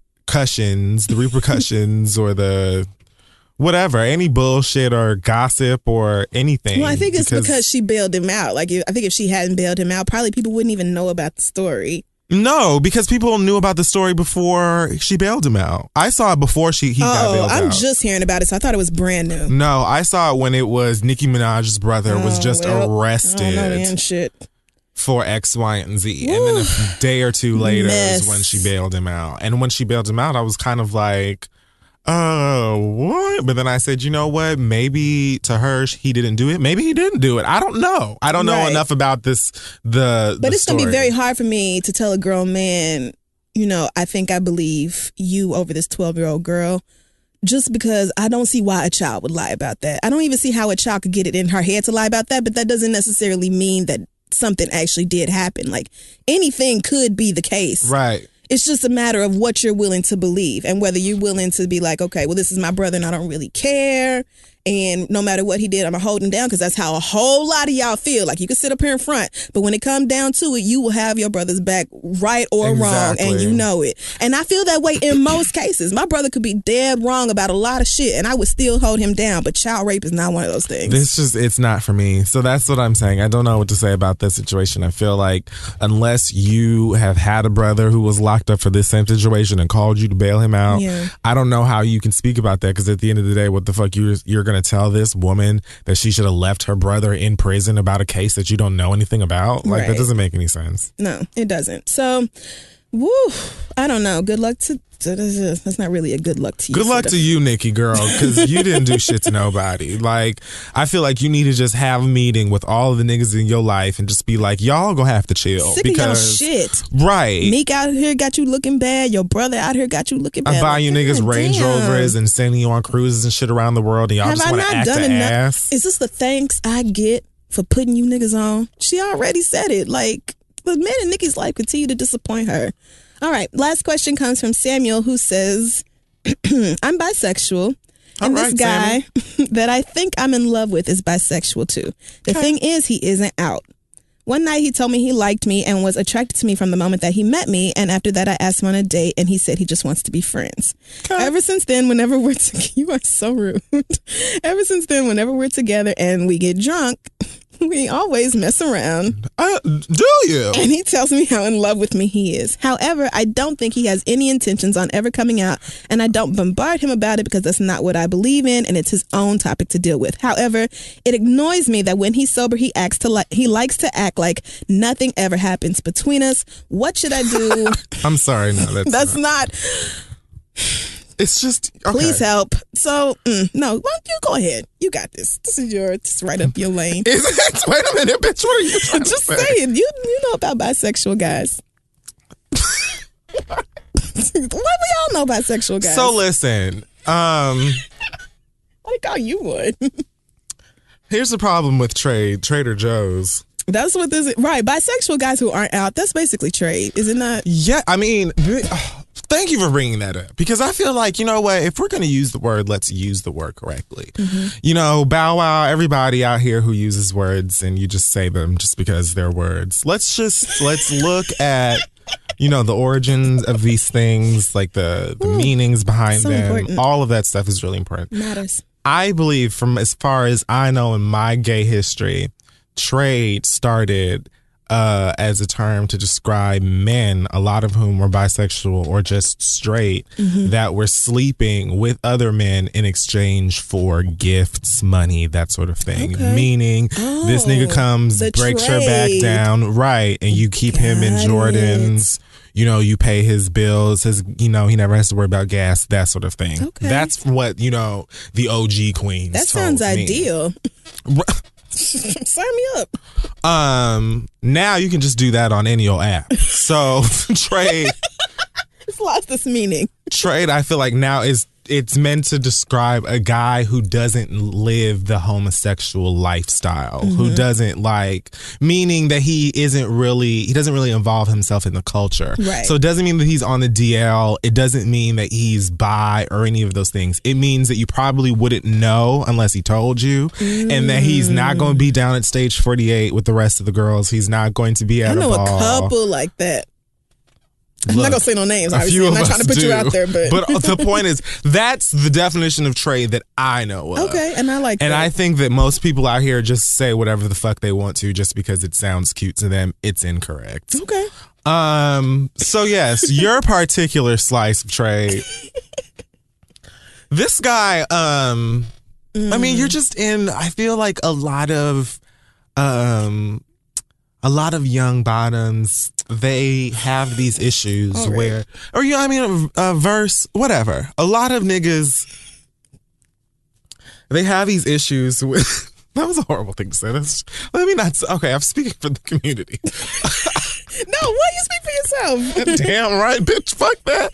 A: repercussions or the whatever, any bullshit or gossip or anything.
B: Well, I think it's because she bailed him out. Like, I think if she hadn't bailed him out, probably people wouldn't even know about the story.
A: No, because people knew about the story before she bailed him out. I saw it before he got bailed out.
B: I'm just hearing about it, so I thought it was brand new.
A: No, I saw it when it was Nicki Minaj's brother was just arrested.
B: I don't know, man, shit.
A: For X, Y, and Z. Woo. And then a day or two later is when she bailed him out. And when she bailed him out, I was kind of like, What? But then I said, you know what? Maybe to her, he didn't do it. Maybe he didn't do it. I don't know. I don't know enough about this. But
B: it's going to be very hard for me to tell a grown man, I think I believe you over this 12-year-old girl, just because I don't see why a child would lie about that. I don't even see how a child could get it in her head to lie about that, but that doesn't necessarily mean that something actually did happen. Like, anything could be the case.
A: Right.
B: It's just a matter of what you're willing to believe and whether you're willing to be like, okay, well, this is my brother and I don't really care. And no matter what he did, I'm going to hold him down, because that's how a whole lot of y'all feel. Like, you can sit up here in front, but when it comes down to it, you will have your brother's back, right or wrong, and you know it. And I feel that way in most cases. My brother could be dead wrong about a lot of shit, and I would still hold him down, but child rape is not one of those things.
A: It's not for me. So that's what I'm saying. I don't know what to say about this situation. I feel like unless you have had a brother who was locked up for this same situation and called you to bail him out, I don't know how you can speak about that, because at the end of the day, what the fuck you're going to tell this woman that she should have left her brother in prison about a case that you don't know anything about? Like, that doesn't make any sense.
B: No, it doesn't. So, I don't know. Good luck to... That's not really a good luck to you.
A: Good luck to you, Nikki, girl, because you didn't do shit to nobody. Like, I feel like you need to just have a meeting with all of the niggas in your life and just be like, y'all gonna have to chill.
B: Sick of y'all shit.
A: Right.
B: Meek out here got you looking bad. Your brother out here got you looking bad.
A: I buy you niggas Range Rovers and sending you on cruises and shit around the world, and y'all just want to act the ass.
B: Is this the thanks I get for putting you niggas on? She already said it. Like, the men in Nikki's life continue to disappoint her. All right. Last question comes from Samuel, who says, I'm bisexual. And this guy that I think I'm in love with is bisexual too. The thing is, he isn't out. One night he told me he liked me and was attracted to me from the moment that he met me. And after that, I asked him on a date and he said he just wants to be friends. Ever since then, whenever we're together, you are so rude. Ever since then, whenever we're together and we get drunk, we always mess around.
A: Do you?
B: And he tells me how in love with me he is. However, I don't think he has any intentions on ever coming out, and I don't bombard him about it because that's not what I believe in, and it's his own topic to deal with. However, it annoys me that when he's sober, he likes to act like nothing ever happens between us. What should I do?
A: I'm sorry. No, that's not. It's just, okay.
B: Please help. So, no, well, you go ahead. You got this. This is just right up your lane.
A: Is it? Wait a minute, bitch. What are you trying to say?
B: Just saying. You know about bisexual guys. What we all know bisexual guys.
A: So listen,
B: I call you one.
A: Here's the problem with Trader Joe's.
B: That's what this is. Right. Bisexual guys who aren't out, that's basically trade, is it not?
A: Yeah, I mean, thank you for bringing that up, because I feel like, you know what, if we're going to use the word, let's use the word correctly. Mm-hmm. Bow Wow, everybody out here who uses words and you just say them just because they're words. Let's look at, the origins of these things, like the meanings behind them. Important. All of that stuff is really important.
B: Matters.
A: I believe, from as far as I know in my gay history, trade started as a term to describe men, a lot of whom were bisexual or just straight, that were sleeping with other men in exchange for gifts, money, that sort of thing. Okay. Meaning, this nigga comes, breaks your back down, right, and you keep him in Jordans. You pay his bills, he never has to worry about gas, that sort of thing. Okay. That's what, the OG queens
B: That sounds ideal. Sign me up.
A: Now you can just do that on any old app. So trade.
B: It's lost its meaning.
A: Trade, I feel like now it's meant to describe a guy who doesn't live the homosexual lifestyle, who doesn't meaning that he doesn't really involve himself in the culture.
B: Right.
A: So it doesn't mean that he's on the DL. It doesn't mean that he's bi or any of those things. It means that you probably wouldn't know unless he told you, and that he's not going to be down at stage 48 with the rest of the girls. He's not going to be at a ball.
B: I know a couple like that. I'm not going to say no names, obviously. I'm not trying to put you out there. But
A: the point is, that's the definition of trade that I know of.
B: Okay, and I like that.
A: And I think that most people out here just say whatever the fuck they want to just because it sounds cute to them. It's incorrect.
B: Okay.
A: So, yes, your particular slice of trade. This guy, I mean, you're just in, I feel like a lot of a lot of young bottoms, they have these issues where, or verse, whatever. A lot of niggas, they have these issues with. That was a horrible thing to say. Okay, I'm speaking for the community.
B: No, why you speak for yourself?
A: Damn right, bitch. Fuck that.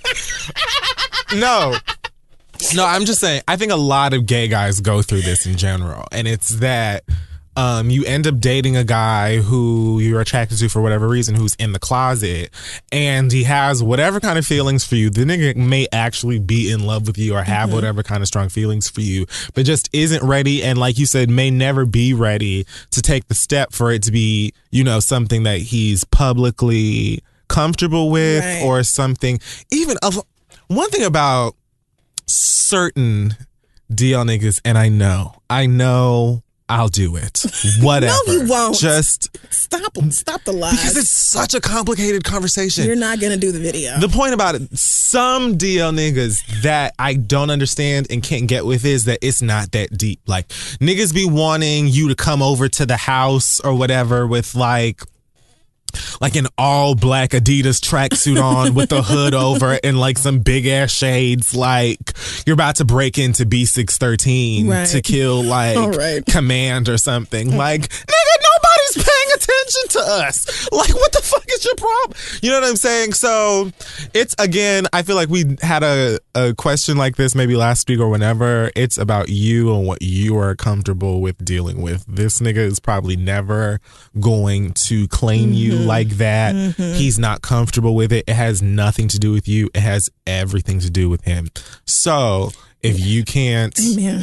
A: No, I'm just saying, I think a lot of gay guys go through this in general. And it's that you end up dating a guy who you're attracted to for whatever reason, who's in the closet, and he has whatever kind of feelings for you. The nigga may actually be in love with you or have whatever kind of strong feelings for you, but just isn't ready. And like you said, may never be ready to take the step for it to be, something that he's publicly comfortable with, or something. Even one thing about certain DL niggas, and I know I'll do it. Whatever.
B: No, you won't.
A: Just
B: stop the lies.
A: Because it's such a complicated conversation.
B: You're not gonna do the video.
A: The point about it, some DL niggas that I don't understand and can't get with is that it's not that deep. Like, niggas be wanting you to come over to the house or whatever with like an all black Adidas tracksuit on with the hood over and like some big ass shades, like you're about to break into B613 to kill Command or something. Like, nigga, nobody's paying attention to us. Like, what the fuck is your problem? You know what I'm saying? So it's, again, I feel like we had a question like this maybe last week or whenever. It's about you and what you are comfortable with dealing with. This nigga is probably never going to claim you like that. He's not comfortable with it. It has nothing to do with you. It has everything to do with him. So if you can't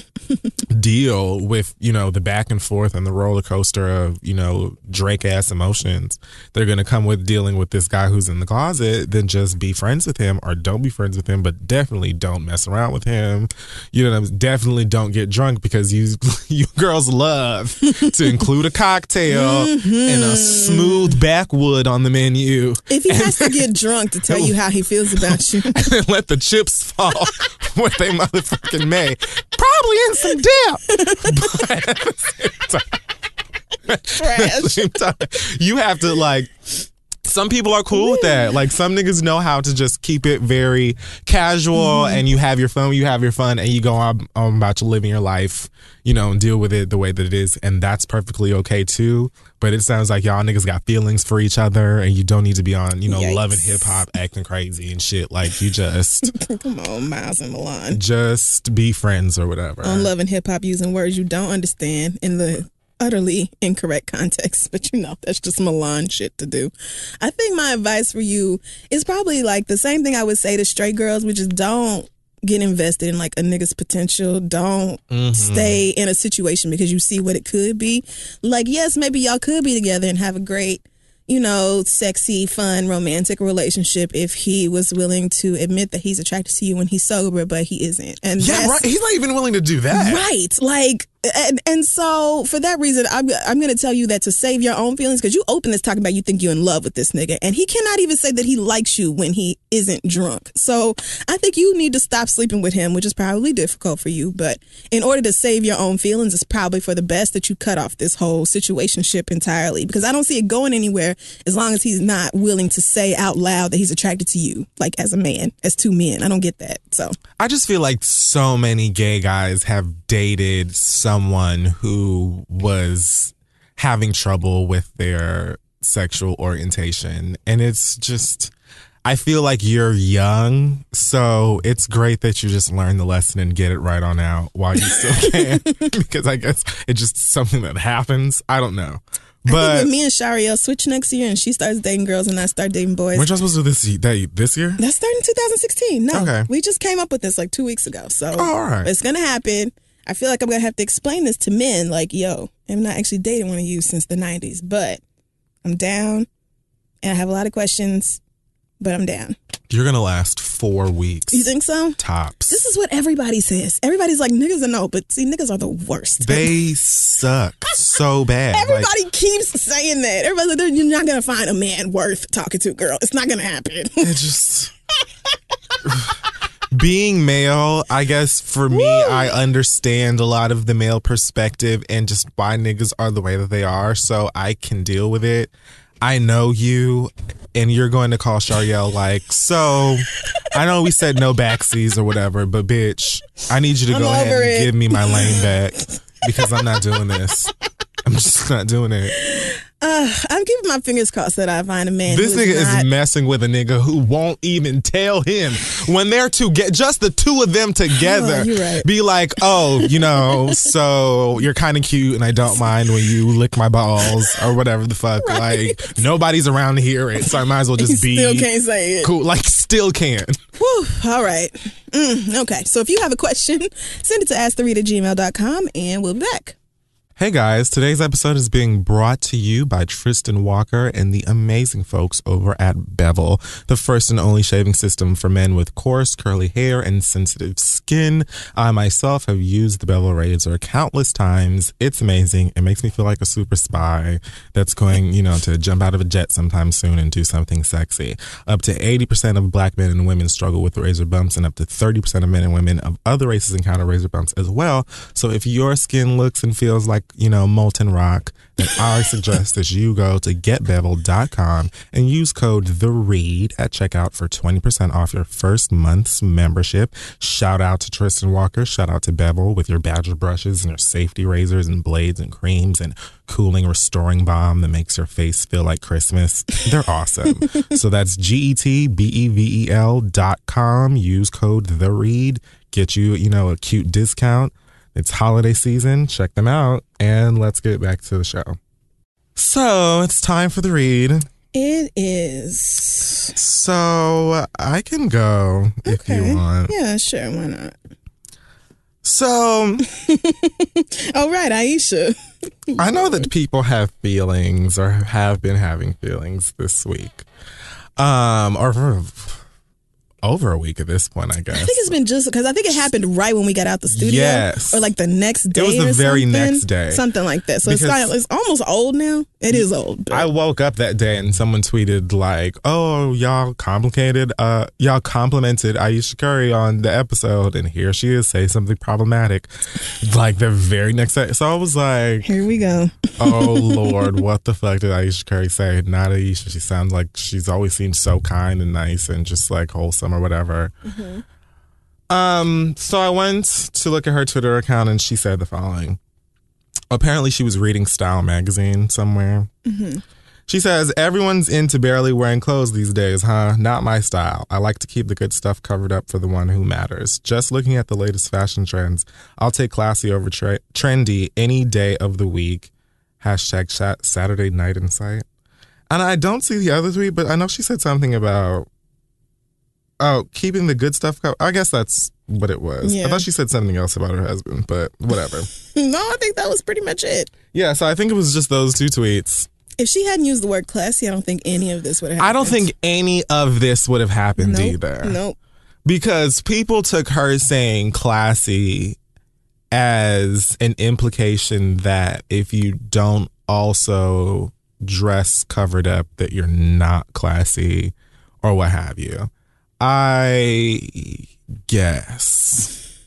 A: deal with, the back and forth and the roller coaster of, Drake ass emotions, they're going to come with dealing with this guy who's in the closet, then just be friends with him, or don't be friends with him, but definitely don't mess around with him. Definitely don't get drunk, because you girls love to include a cocktail and a smooth backwood on the menu.
B: If he has to get drunk to tell you how he feels about you.
A: And then let the chips fall where they motherfucking may. Probably in some dip. But at the same time, you have to, some people are cool with that. Like, some niggas know how to just keep it very casual, and you have your fun, and you go on about you living your life, and deal with it the way that it is, and that's perfectly okay too. But it sounds like y'all niggas got feelings for each other, and you don't need to be on, Love and Hip Hop acting crazy and shit. Like, you just
B: come on, Miles and Milan,
A: just be friends or whatever.
B: On Love and Hip Hop, using words you don't understand in the utterly incorrect context, but that's just Milan shit to do. I think my advice for you is probably like the same thing I would say to straight girls, which is don't get invested in like a nigga's potential. Don't stay in a situation because you see what it could be. Like, yes, maybe y'all could be together and have a great, sexy, fun, romantic relationship if he was willing to admit that he's attracted to you when he's sober, but he isn't. And
A: yeah, right. He's not even willing to do that.
B: Right. Like, and so for that reason, I'm going to tell you that to save your own feelings, because you open this talking about you think you're in love with this nigga, and he cannot even say that he likes you when he isn't drunk. So I think you need to stop sleeping with him, which is probably difficult for you. But in order to save your own feelings, it's probably for the best that you cut off this whole situationship entirely, because I don't see it going anywhere as long as he's not willing to say out loud that he's attracted to you, like as a man, as two men. I don't get that. So
A: I just feel like so many gay guys have dated someone who was having trouble with their sexual orientation, and it's just, I feel like you're young, so it's great that you just learn the lesson and get it right on out while you still can. Because I guess it's just something that happens. I don't know. But
B: I think when me and Shariel switch next year and she starts dating girls and I start dating boys.
A: Weren't y'all supposed to do this year?
B: That's starting in 2016. No,
A: okay.
B: We just came up with this like 2 weeks ago. So
A: all right.
B: It's going to happen. I feel like I'm going to have to explain this to men. Like, yo, I'm not actually dating one of you since the 90s, but I'm down and I have a lot of questions, but I'm down.
A: You're going to last 4 weeks.
B: You think so?
A: Tops.
B: This is what everybody says. Everybody's like, niggas are no, but see, niggas are the worst.
A: They suck so bad.
B: Everybody keeps saying that. Everybody's like, you're not going to find a man worth talking to, girl. It's not going to happen.
A: It just... being male, I guess for me, I understand a lot of the male perspective and just why niggas are the way that they are, so I can deal with it. I know you, and you're going to call Shariel like, so I know we said no backseas or whatever, but bitch, I need you to go ahead and give me my lane back because I'm not doing this. I'm just not doing it.
B: I'm keeping my fingers crossed that I find a man.
A: This nigga is messing with a nigga who won't even tell him when they're just the two of them together.
B: You're right.
A: Be like, oh, so you're kind of cute and I don't mind when you lick my balls or whatever the fuck.
B: Right.
A: Like, nobody's around to hear it, so I might as well just be
B: still can't say it.
A: Cool. Like, still can't.
B: Whew, all right. Okay, so if you have a question, send it to asktheread@gmail.com and we'll be back.
A: Hey guys, today's episode is being brought to you by Tristan Walker and the amazing folks over at Bevel, the first and only shaving system for men with coarse, curly hair and sensitive skin. I myself have used the Bevel razor countless times. It's amazing. It makes me feel like a super spy that's going, to jump out of a jet sometime soon and do something sexy. Up to 80% of black men and women struggle with razor bumps, and up to 30% of men and women of other races encounter razor bumps as well. So if your skin looks and feels like molten rock, then I suggest that you go to getbevel.com and use code THEREAD at checkout for 20% off your first month's membership. Shout out to Tristan Walker. Shout out to Bevel with your Badger brushes and your safety razors and blades and creams and cooling restoring balm that makes your face feel like Christmas. They're awesome. So that's getbevel.com. Use code THEREAD. Get you, a cute discount. It's holiday season. Check them out. And let's get back to the show. So it's time for the read.
B: It is.
A: So I can go if you want.
B: Yeah, sure. Why not?
A: So.
B: All right, Aisha.
A: I know that people have feelings or have been having feelings this week. Or for over a week at this point, I guess. I
B: think it's been just because I think it happened right when we got out the studio.
A: Yes.
B: Or like the next day.
A: It was the very next day.
B: Something like that. So it's almost old now. It is old. But.
A: I woke up that day and someone tweeted like, oh, y'all complimented Aisha Curry on the episode, and here she is saying something problematic. Like the very next day. So I was like,
B: here we go.
A: Oh Lord, what the fuck did Aisha Curry say? Not Aisha. She sounds like she's always seemed so kind and nice and just like wholesome or whatever. Mm-hmm. So I went to look at her Twitter account and she said the following. Apparently she was reading Style magazine somewhere. Mm-hmm. She says, everyone's into barely wearing clothes these days, huh? Not my style. I like to keep the good stuff covered up for the one who matters. Just looking at the latest fashion trends, I'll take classy over trendy any day of the week. Hashtag Saturday Night in Sight. And I don't see the other tweet, but I know she said something about keeping the good stuff covered. I guess that's what it was. Yeah. I thought she said something else about her husband, but whatever.
B: No, I think that was pretty much it.
A: Yeah, so I think it was just those two tweets.
B: If she hadn't used the word classy, I don't think any of this would have happened.
A: I don't think any of this would have happened either.
B: Nope.
A: Because people took her saying classy as an implication that if you don't also dress covered up, that you're not classy or what have you. I guess.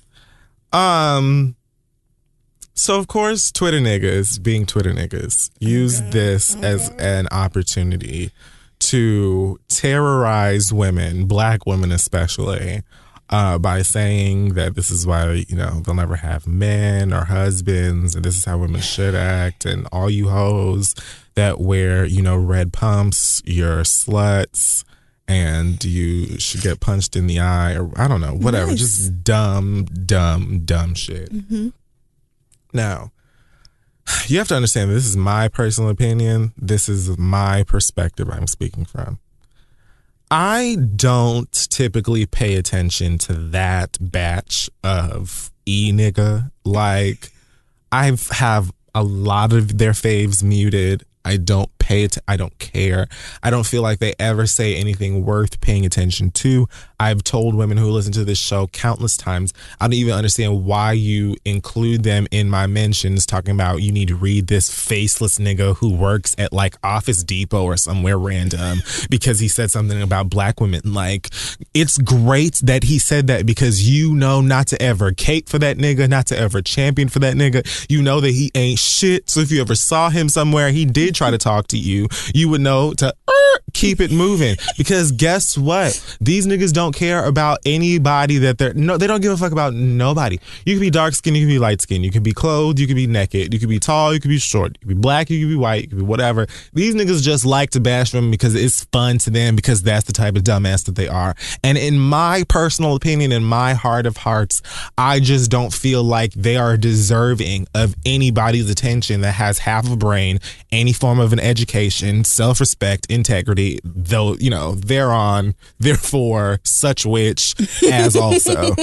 A: So, of course, Twitter niggas, being Twitter niggas, use this as an opportunity to terrorize women, black women especially, by saying that this is why, they'll never have men or husbands, and this is how women should act, and all you hoes that wear, red pumps, you're sluts, and you should get punched in the eye, or I don't know, whatever. Nice. Just dumb shit. Mm-hmm. Now, you have to understand this is my personal opinion. This is my perspective I'm speaking from. I don't typically pay attention to that batch of e-nigga. Like, I have a lot of their faves muted. I don't I don't care. I don't feel like they ever say anything worth paying attention to. I've told women who listen to this show countless times, I don't even understand why you include them in my mentions talking about you need to read this faceless nigga who works at like Office Depot or somewhere random because he said something about black women. Like, it's great that he said that because you know not to ever cape for that nigga, not to ever champion for that nigga. You know that he ain't shit. So if you ever saw him somewhere, he did try to talk to you, you would know to keep it moving. Because guess what? These niggas don't care about anybody that they don't give a fuck about nobody. You can be dark skinned, you can be light skinned, you can be clothed, you can be naked, you can be tall, you can be short, you can be black, you can be white, you can be whatever. These niggas just like to bash them because it's fun to them, because that's the type of dumbass that they are. And in my personal opinion, in my heart of hearts, I just don't feel like they are deserving of anybody's attention that has half a brain, any form of an education, self-respect, integrity, though, you know, thereon, therefore, such which as also.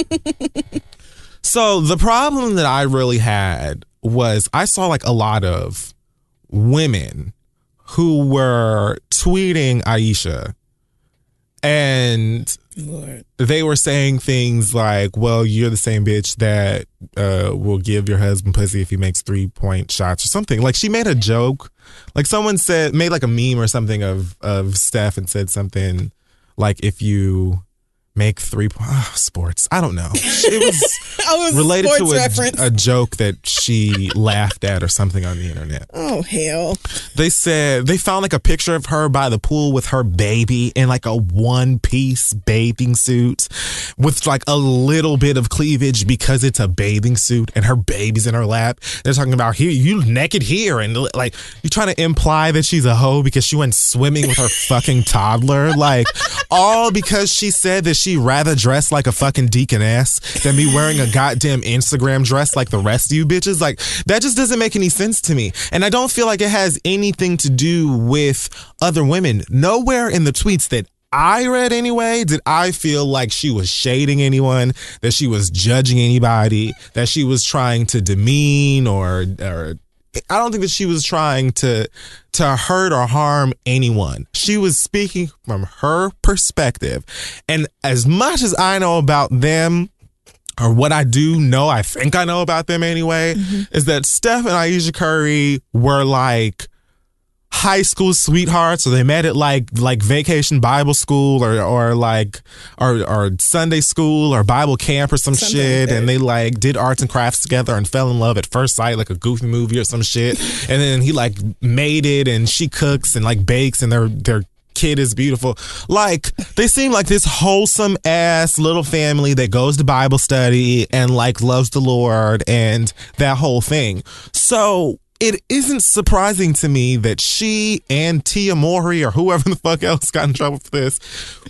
A: So the problem that I really had was I saw like a lot of women who were tweeting Aisha, and
B: Lord,
A: they were saying things like, well, you're the same bitch that will give your husband pussy if he makes 3-point shots or something. Like, she made a joke. Like, someone made like a meme or something of Steph and said something like, if you make sports. I don't know. It was related to a joke that she laughed at or something on the internet.
B: Oh, hell.
A: They said they found like a picture of her by the pool with her baby in like a one-piece bathing suit with like a little bit of cleavage because it's a bathing suit and her baby's in her lap. They're talking about, here, you naked here. And like, you're trying to imply that she's a hoe because she went swimming with her fucking toddler. Like, all because she said that she'd rather dress like a fucking deaconess than be wearing a goddamn Instagram dress like the rest of you bitches. Like, that just doesn't make any sense to me. And I don't feel like it has anything to do with other women. Nowhere in the tweets that I read anyway did I feel like she was shading anyone, that she was judging anybody, that she was trying to demean or I don't think that she was trying to hurt or harm anyone. She was speaking from her perspective. And as much as I know about them, or what I do know, I think I know about them anyway, is that Steph and Aisha Curry were like high school sweethearts, or they met at like Vacation Bible School or Sunday school or Bible camp or something shit, like, and they like did arts and crafts together and fell in love at first sight, like a Goofy movie or some shit. And then he like made it, and she cooks and like bakes, and their kid is beautiful. Like, they seem like this wholesome ass little family that goes to Bible study and like loves the Lord and that whole thing. So it isn't surprising to me that she and Tia Mowry or whoever the fuck else got in trouble for this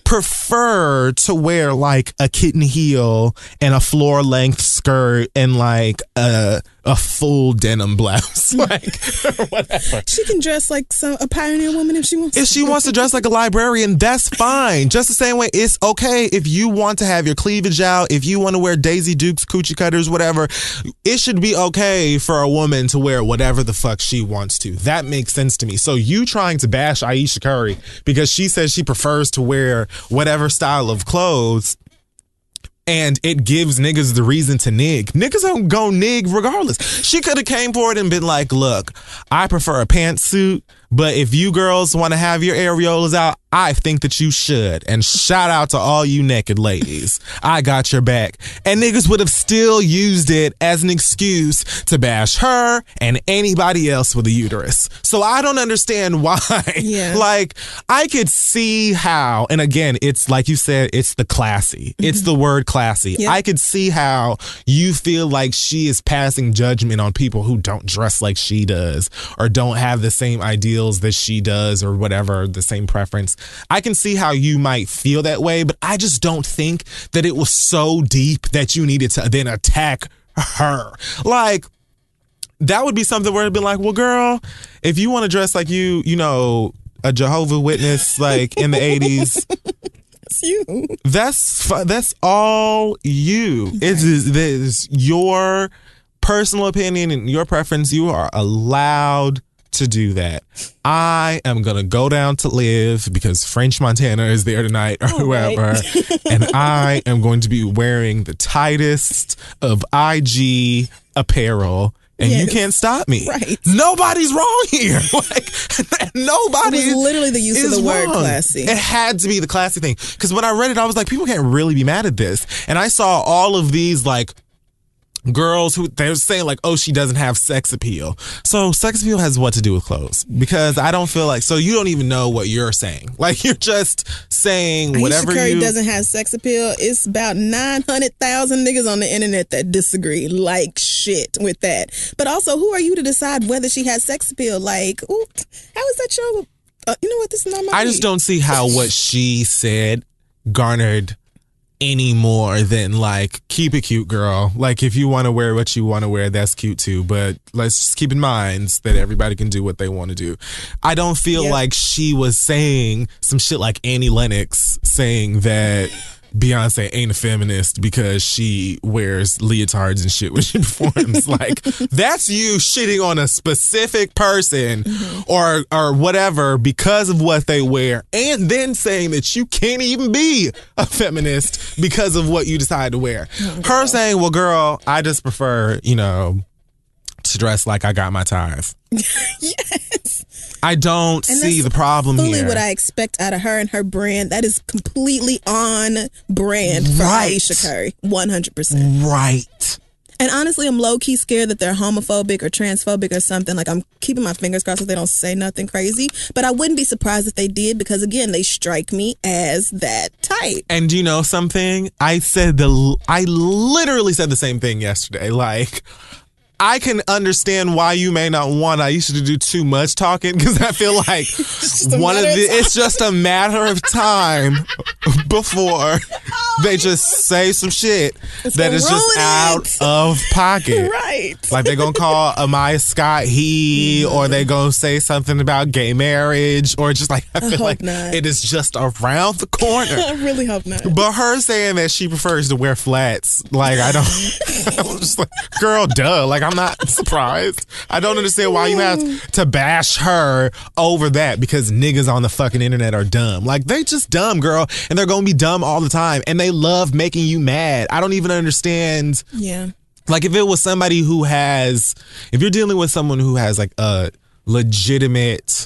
A: prefer to wear like a kitten heel and a floor length skirt and like a full denim blouse, like, or whatever.
B: She can dress like a pioneer woman if she wants.
A: If she wants to dress like a librarian, that's fine. Just the same way it's okay if you want to have your cleavage out, if you want to wear Daisy Dukes, coochie cutters, whatever. It should be okay for a woman to wear whatever the fuck she wants to. That makes sense to me. So you trying to bash Aisha Curry because she says she prefers to wear whatever style of clothes, and it gives niggas the reason to nig. Niggas don't go nig regardless. She could have came forward and been like, look, I prefer a pantsuit, but if you girls want to have your areolas out, I think that you should. And shout out to all you naked ladies. I got your back. And niggas would have still used it as an excuse to bash her and anybody else with a uterus. So I don't understand why.
B: Yeah.
A: Like, I could see how, and again, it's like you said, it's the classy. It's the word classy.
B: Yep.
A: I could see how you feel like she is passing judgment on people who don't dress like she does or don't have the same ideals that she does or whatever, the same preference. I can see how you might feel that way, but I just don't think that it was so deep that you needed to then attack her. Like, that would be something where it'd be like, well, girl, if you want to dress like you know, a Jehovah's Witness, like in the 80s,
B: That's you.
A: That's all you. Right. It is your personal opinion and your preference. You are allowed to do that. I am going to go down to live because French Montana is there tonight or whoever. Right. And I am going to be wearing the tightest of IG apparel. And you can't stop me.
B: Right.
A: Nobody's wrong here. Like, nobody.
B: It was literally the use of the word
A: wrong.
B: classy.
A: It had to be the classy thing. Because when I read it, I was like, people can't really be mad at this. And I saw all of these, like, girls who they're saying like, oh, she doesn't have sex appeal. So sex appeal has what to do with clothes? Because I don't feel like, so you don't even know what you're saying. Like, you're just saying whatever
B: Ayesha Curry doesn't have sex appeal. It's about 900,000 niggas on the internet that disagree like shit with that. But also, who are you to decide whether she has sex appeal? Like, ooh, how is that your, you know what, this is not my
A: I just don't see how what she said garnered any more than like, keep it cute, girl. Like, if you want to wear what you want to wear, that's cute too. But let's just keep in mind that everybody can do what they want to do. I don't feel like she was saying some shit like Annie Lennox saying that Beyonce ain't a feminist because she wears leotards and shit when she performs. Like, that's you shitting on a specific person or whatever because of what they wear, and then saying that you can't even be a feminist because of what you decide to wear. Her saying, well, girl, I just prefer, you know, to dress like I got my tithe.
B: Yes.
A: I don't see the problem here.
B: Fully what I expect out of her and her brand. That is completely on brand for Ayesha Curry. 100%.
A: Right.
B: And honestly, I'm low-key scared that they're homophobic or transphobic or something. Like, I'm keeping my fingers crossed that they don't say nothing crazy. But I wouldn't be surprised if they did because, again, they strike me as that type.
A: And you know something? I literally said the same thing yesterday. Like, I can understand why you may not want Ayesha to do too much talking because I feel like it's just a matter of time before they just say some shit that is just out of pocket.
B: Right.
A: Like, they're going to call Amaya Scott he, or they going to say something about gay marriage, or just like, I feel like it is just around the corner.
B: I really hope not.
A: But her saying that she prefers to wear flats, like, I'm just like, girl, duh. Like, I'm not surprised. I don't understand why you have to bash her over that because niggas on the fucking internet are dumb. Like, they just dumb, girl, and they're gonna be dumb all the time, and they love making you mad. I don't even understand.
B: Yeah.
A: Like, if it was somebody who has, if you're dealing with someone who has like a legitimate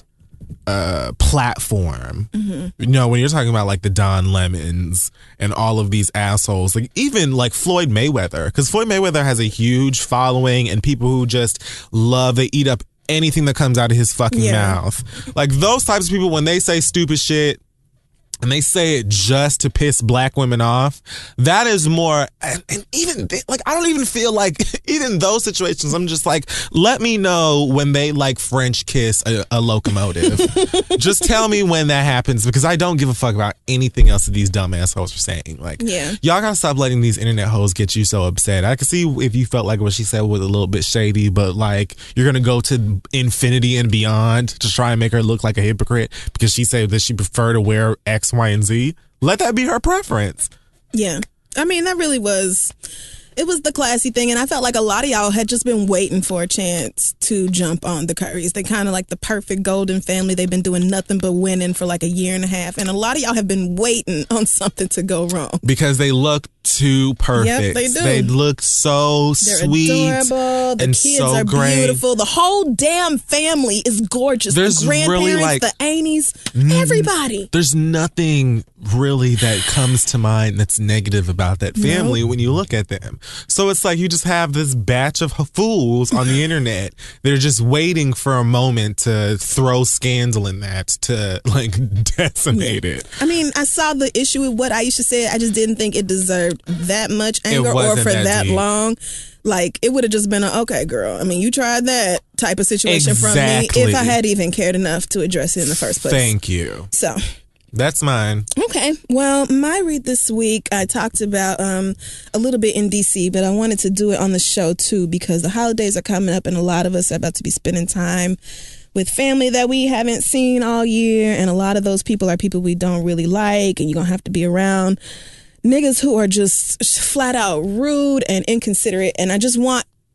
A: platform, you know, when you're talking about like the Don Lemons and all of these assholes, like even like Floyd Mayweather, because Floyd Mayweather has a huge following and people who just love, they eat up anything that comes out of his fucking mouth. Like, those types of people, when they say stupid shit and they say it just to piss black women off, that is more, and even, like, I don't even feel like, even those situations, I'm just like, let me know when they, like, French kiss a locomotive. Just tell me when that happens, because I don't give a fuck about anything else that these dumb assholes are saying. Like, y'all gotta stop letting these internet hoes get you so upset. I can see if you felt like what she said was a little bit shady, but, like, you're gonna go to infinity and beyond to try and make her look like a hypocrite because she said that she preferred to wear X, Y, and Z. Let that be her preference.
B: Yeah. I mean, that really was, it was the classy thing, and I felt like a lot of y'all had just been waiting for a chance to jump on the Currys. They kind of like the perfect golden family. They've been doing nothing but winning for like a year and a half, and a lot of y'all have been waiting on something to go wrong.
A: Because they look too perfect.
B: Yep, they do.
A: They look so sweet.
B: Adorable. The
A: and
B: kids
A: so
B: are
A: great.
B: Beautiful. The whole damn family is gorgeous.
A: There's
B: the grandparents,
A: really like,
B: the aunties, everybody.
A: There's nothing really that comes to mind that's negative about that family when you look at them. So it's like you just have this batch of fools on the internet that are just waiting for a moment to throw scandal in that, to like decimate it.
B: I mean, I saw the issue with what Ayesha said. I just didn't think it deserved that much anger or for that long. Like, it would have just been a, okay, girl, I mean, you tried that type of situation from me if I had even cared enough to address it in the first place.
A: Thank you.
B: So
A: that's mine.
B: Okay. Well, my read this week, I talked about a little bit in DC, but I wanted to do it on the show too because the holidays are coming up and a lot of us are about to be spending time with family that we haven't seen all year, and a lot of those people are people we don't really like, and you're going to have to be around niggas who are just flat out rude and inconsiderate. And I just want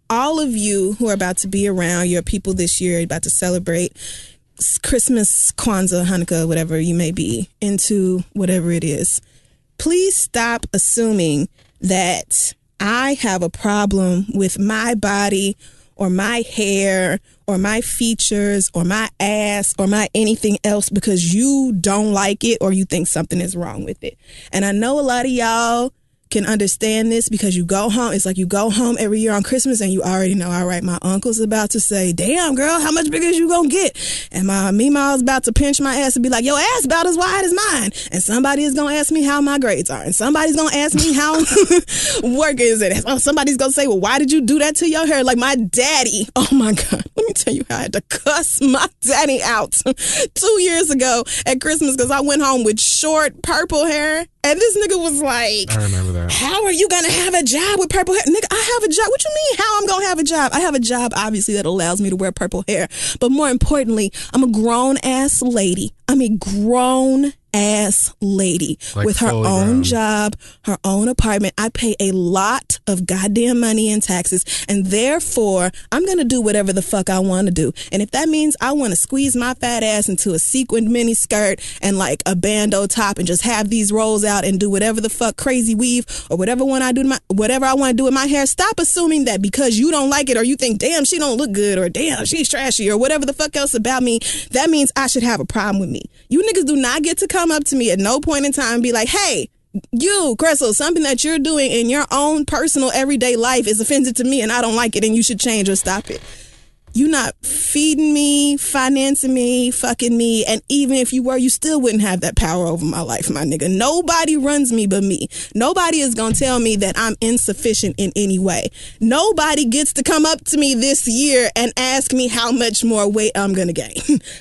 B: all of you who are about to be around your people this year, about to celebrate Christmas, Kwanzaa, Hanukkah, whatever you may be into, whatever it is, please stop assuming that I have a problem with my body or my hair or my features or my ass or my anything else because you don't like it or you think something is wrong with it. And I know a lot of y'all can understand this because you go home. It's like you go home every year on Christmas and you already know, all right, my uncle's about to say, damn, girl, how much bigger is you gonna get? And my Meemaw's about to pinch my ass and be like, your ass about as wide as mine. And somebody is gonna ask me how my grades are. And somebody's gonna ask me how work is it. Somebody's gonna say, well, why did you do that to your hair? Like my daddy, oh my God, let me tell you how I had to cuss my daddy out 2 years ago at Christmas because I went home with short purple hair. And this nigga was like,
A: I remember that.
B: How are you going to have a job with purple hair? Nigga, I have a job. What you mean how I'm going to have a job? I have a job, obviously, that allows me to wear purple hair. But more importantly, I'm a grown-ass lady. I'm a grown-ass lady
A: like
B: with her own job, her own apartment. I pay a lot of goddamn money in taxes. And therefore, I'm going to do whatever the fuck I want to do. And if that means I want to squeeze my fat ass into a sequined mini skirt and like a bandeau top and just have these rolls out and do whatever the fuck crazy weave or whatever I want to do with my hair, stop assuming that because you don't like it or you think, damn, she don't look good or damn, she's trashy or whatever the fuck else about me, that means I should have a problem with me. You niggas do not get to come up to me at no point in time and be like, hey, you, Crystal, something that you're doing in your own personal everyday life is offensive to me and I don't like it and you should change or stop it. You not feeding me, financing me, fucking me, and even if you were, you still wouldn't have that power over my life, my nigga. Nobody runs me but me. Nobody is gonna tell me that I'm insufficient in any way. Nobody gets to come up to me this year and ask me how much more weight I'm gonna gain.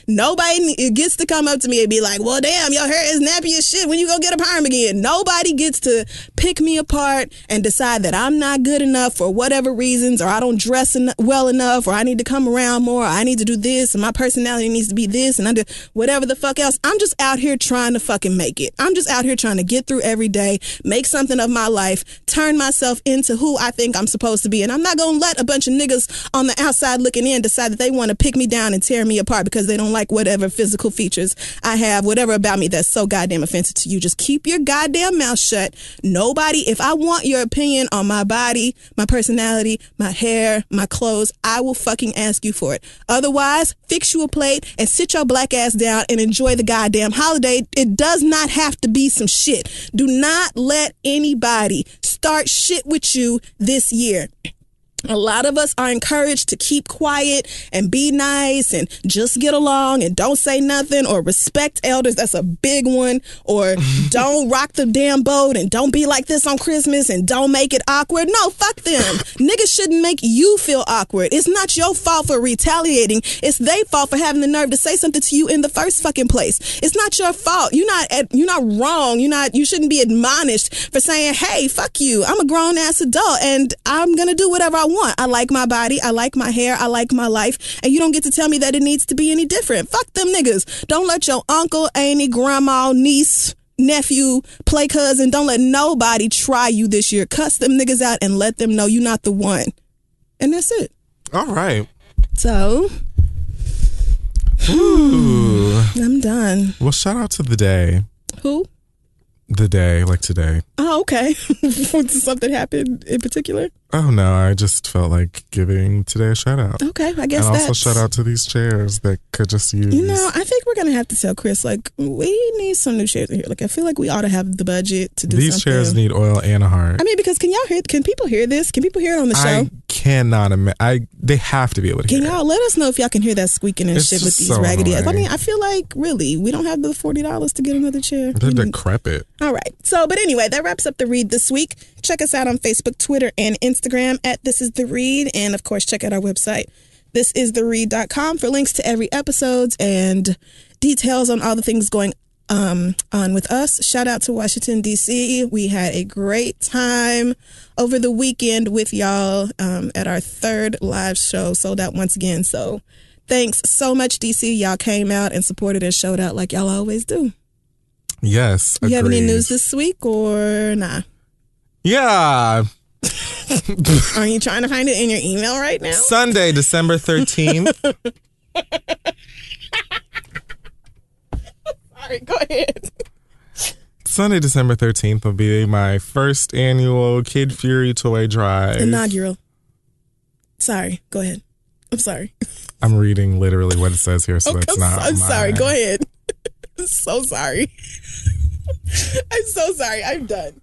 B: Nobody gets to come up to me and be like, well, damn, your hair is nappy as shit when you go get a perm again. Nobody gets to pick me apart and decide that I'm not good enough for whatever reasons, or I don't dress well enough, or I need to come around more, I need to do this, and my personality needs to be this, and I do whatever the fuck else. I'm just out here trying to fucking make it. I'm just out here trying to get through every day, make something of my life, turn myself into who I think I'm supposed to be. And I'm not gonna let a bunch of niggas on the outside looking in decide that they want to pick me down and tear me apart because they don't like whatever physical features I have, whatever about me that's so goddamn offensive to you. Just keep your goddamn mouth shut. Nobody, if I want your opinion on my body, my personality, my hair, my clothes, I will fucking ask you for it. Otherwise, fix you a plate and sit your black ass down and enjoy the goddamn holiday. It does not have to be some shit. Do not let anybody start shit with you this year. A lot of us are encouraged to keep quiet and be nice and just get along and don't say nothing or respect elders. That's a big one. Or don't rock the damn boat and don't be like this on Christmas and don't make it awkward. No, fuck them. Niggas shouldn't make you feel awkward. It's not your fault for retaliating. It's their fault for having the nerve to say something to you in the first fucking place. It's not your fault. You're not wrong. You shouldn't be admonished for saying, hey, fuck you. I'm a grown ass adult and I'm going to do whatever I want. I like my body. I like my hair. I like my life. And you don't get to tell me that it needs to be any different. Fuck them niggas. Don't let your uncle, auntie, grandma, niece, nephew, play cousin. Don't let nobody try you this year. Cuss them niggas out and let them know you're not the one. And that's it.
A: All right.
B: So,
A: Ooh.
B: I'm done.
A: Well, shout out to the day.
B: Who?
A: The day, like today.
B: Oh, okay. Did something happen in particular?
A: Oh, no, I just felt like giving today a shout out.
B: Okay, I guess
A: and
B: that's...
A: also shout out to these chairs that could just use...
B: You know, I think we're going to have to tell Chris, like, we need some new chairs in here. Like, I feel like we ought to have the budget to do
A: these
B: something.
A: Chairs need oil and a heart.
B: I mean, because can people hear this? Can people hear it on the show?
A: I cannot imagine. They have to be able to hear
B: it. Can y'all let us know if y'all can hear that squeaking and
A: it's
B: shit with these
A: so
B: raggedy ass? I
A: annoying.
B: mean, I feel like, really, we don't have the $40 to get another chair.
A: They're decrepit.
B: All right. So, but anyway, that wraps up The Read this week. Check us out on Facebook, Twitter, and Instagram at This Is The Read. And, of course, check out our website, thisistheread.com, for links to every episode and details on all the things going on with us. Shout out to Washington, D.C. We had a great time over the weekend with y'all at our third live show, sold out once again. So thanks so much, D.C. Y'all came out and supported and showed out like y'all always do.
A: Yes,
B: You have any news this week or nah?
A: Yeah.
B: Are you trying to find it in your email right now?
A: Sunday, December 13th.
B: Sorry, go ahead.
A: Sunday, December 13th will be my first annual Kid Fury toy drive.
B: Inaugural. Sorry, go ahead. I'm sorry.
A: I'm reading literally what it says here, so it's not.
B: I'm sorry. Go ahead. I'm so sorry. I'm so sorry. I'm done.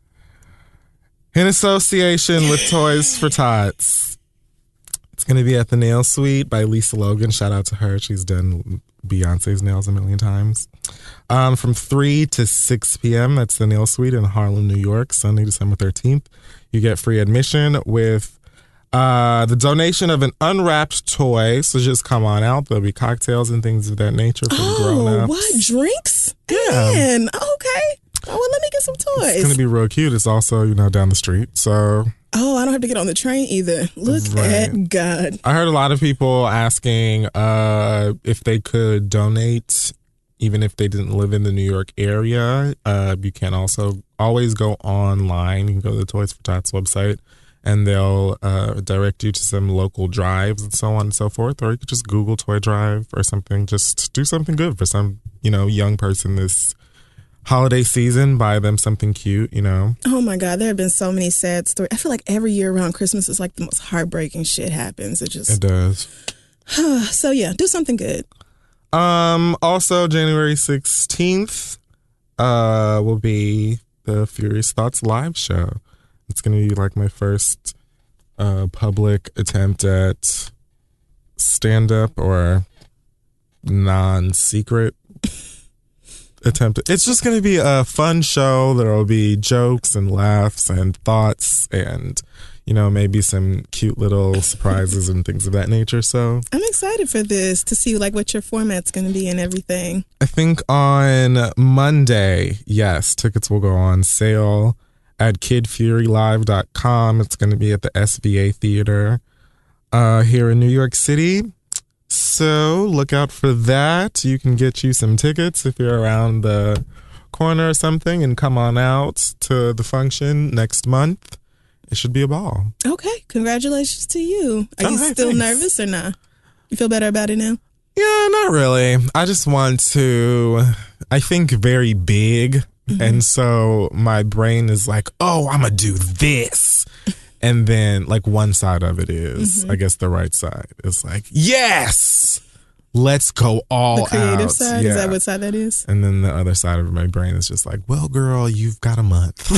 A: In association with Toys for Tots, it's going to be at the Nail Suite by Lisa Logan. Shout out to her. She's done Beyonce's nails a million times. From 3 to 6 p.m. That's the Nail Suite in Harlem, New York, Sunday, December 13th. You get free admission with the donation of an unwrapped toy. So just come on out. There'll be cocktails and things of that nature for the grown-ups.
B: Oh, what? Drinks?
A: Yeah.
B: Man, okay. Oh, well, let me get some toys.
A: It's going to be real cute. It's also, down the street. So...
B: Oh, I don't have to get on the train either. Look at God.
A: I heard a lot of people asking if they could donate, even if they didn't live in the New York area. You can also always go online. You can go to the Toys for Tots website, and they'll direct you to some local drives and so on and so forth. Or you could just Google Toy Drive or something. Just do something good for some, young person this holiday season. Buy them something cute,
B: Oh my God, there have been so many sad stories. I feel like every year around Christmas is like the most heartbreaking shit happens. It
A: does.
B: So yeah, do something good.
A: Also, January 16th will be the Furious Thoughts live show. It's going to be like my first public attempt at stand-up or non-secret attempt. It's just going to be a fun show. There will be jokes and laughs and thoughts and, maybe some cute little surprises and things of that nature. So
B: I'm excited for this to see what your format's going to be and everything.
A: I think on Monday, yes, tickets will go on sale at kidfurylive.com. It's going to be at the SVA Theater here in New York City. So look out for that. You can get you some tickets if you're around the corner or something and come on out to the function next month. It should be a ball.
B: Okay. Congratulations to you. Are you still nervous or not? You feel better about it now?
A: Yeah, not really. I just want to, I think very big. Mm-hmm. And so my brain is like, oh, I'm going to do this. And then one side of it is, I guess the right side is like, yes, let's go all out.
B: The creative side?
A: Yeah.
B: Is that what side that is?
A: And then the other side of my brain is just like, well, girl, you've got a month.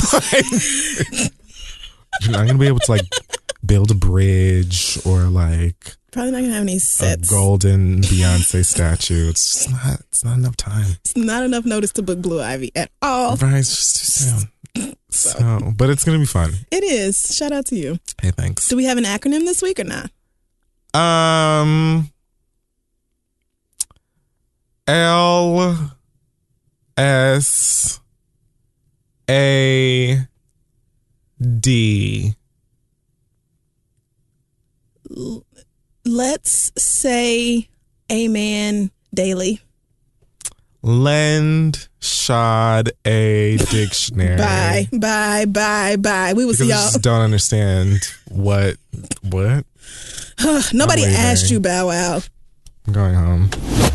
A: You're not going to be able to build a bridge or
B: probably not going to have any sets.
A: A golden Beyonce statue. It's just not enough time.
B: It's not enough notice to book Blue Ivy at all.
A: Right, it's just too soon. So, but it's going to be fun.
B: It is. Shout out to you.
A: Hey, thanks.
B: Do we have an acronym this week or not?
A: LSAD.
B: Let's say amen daily.
A: Lend Shad a dictionary.
B: Bye. We will see y'all.
A: I just don't understand what.
B: Nobody asked you, Bow Wow.
A: I'm going home.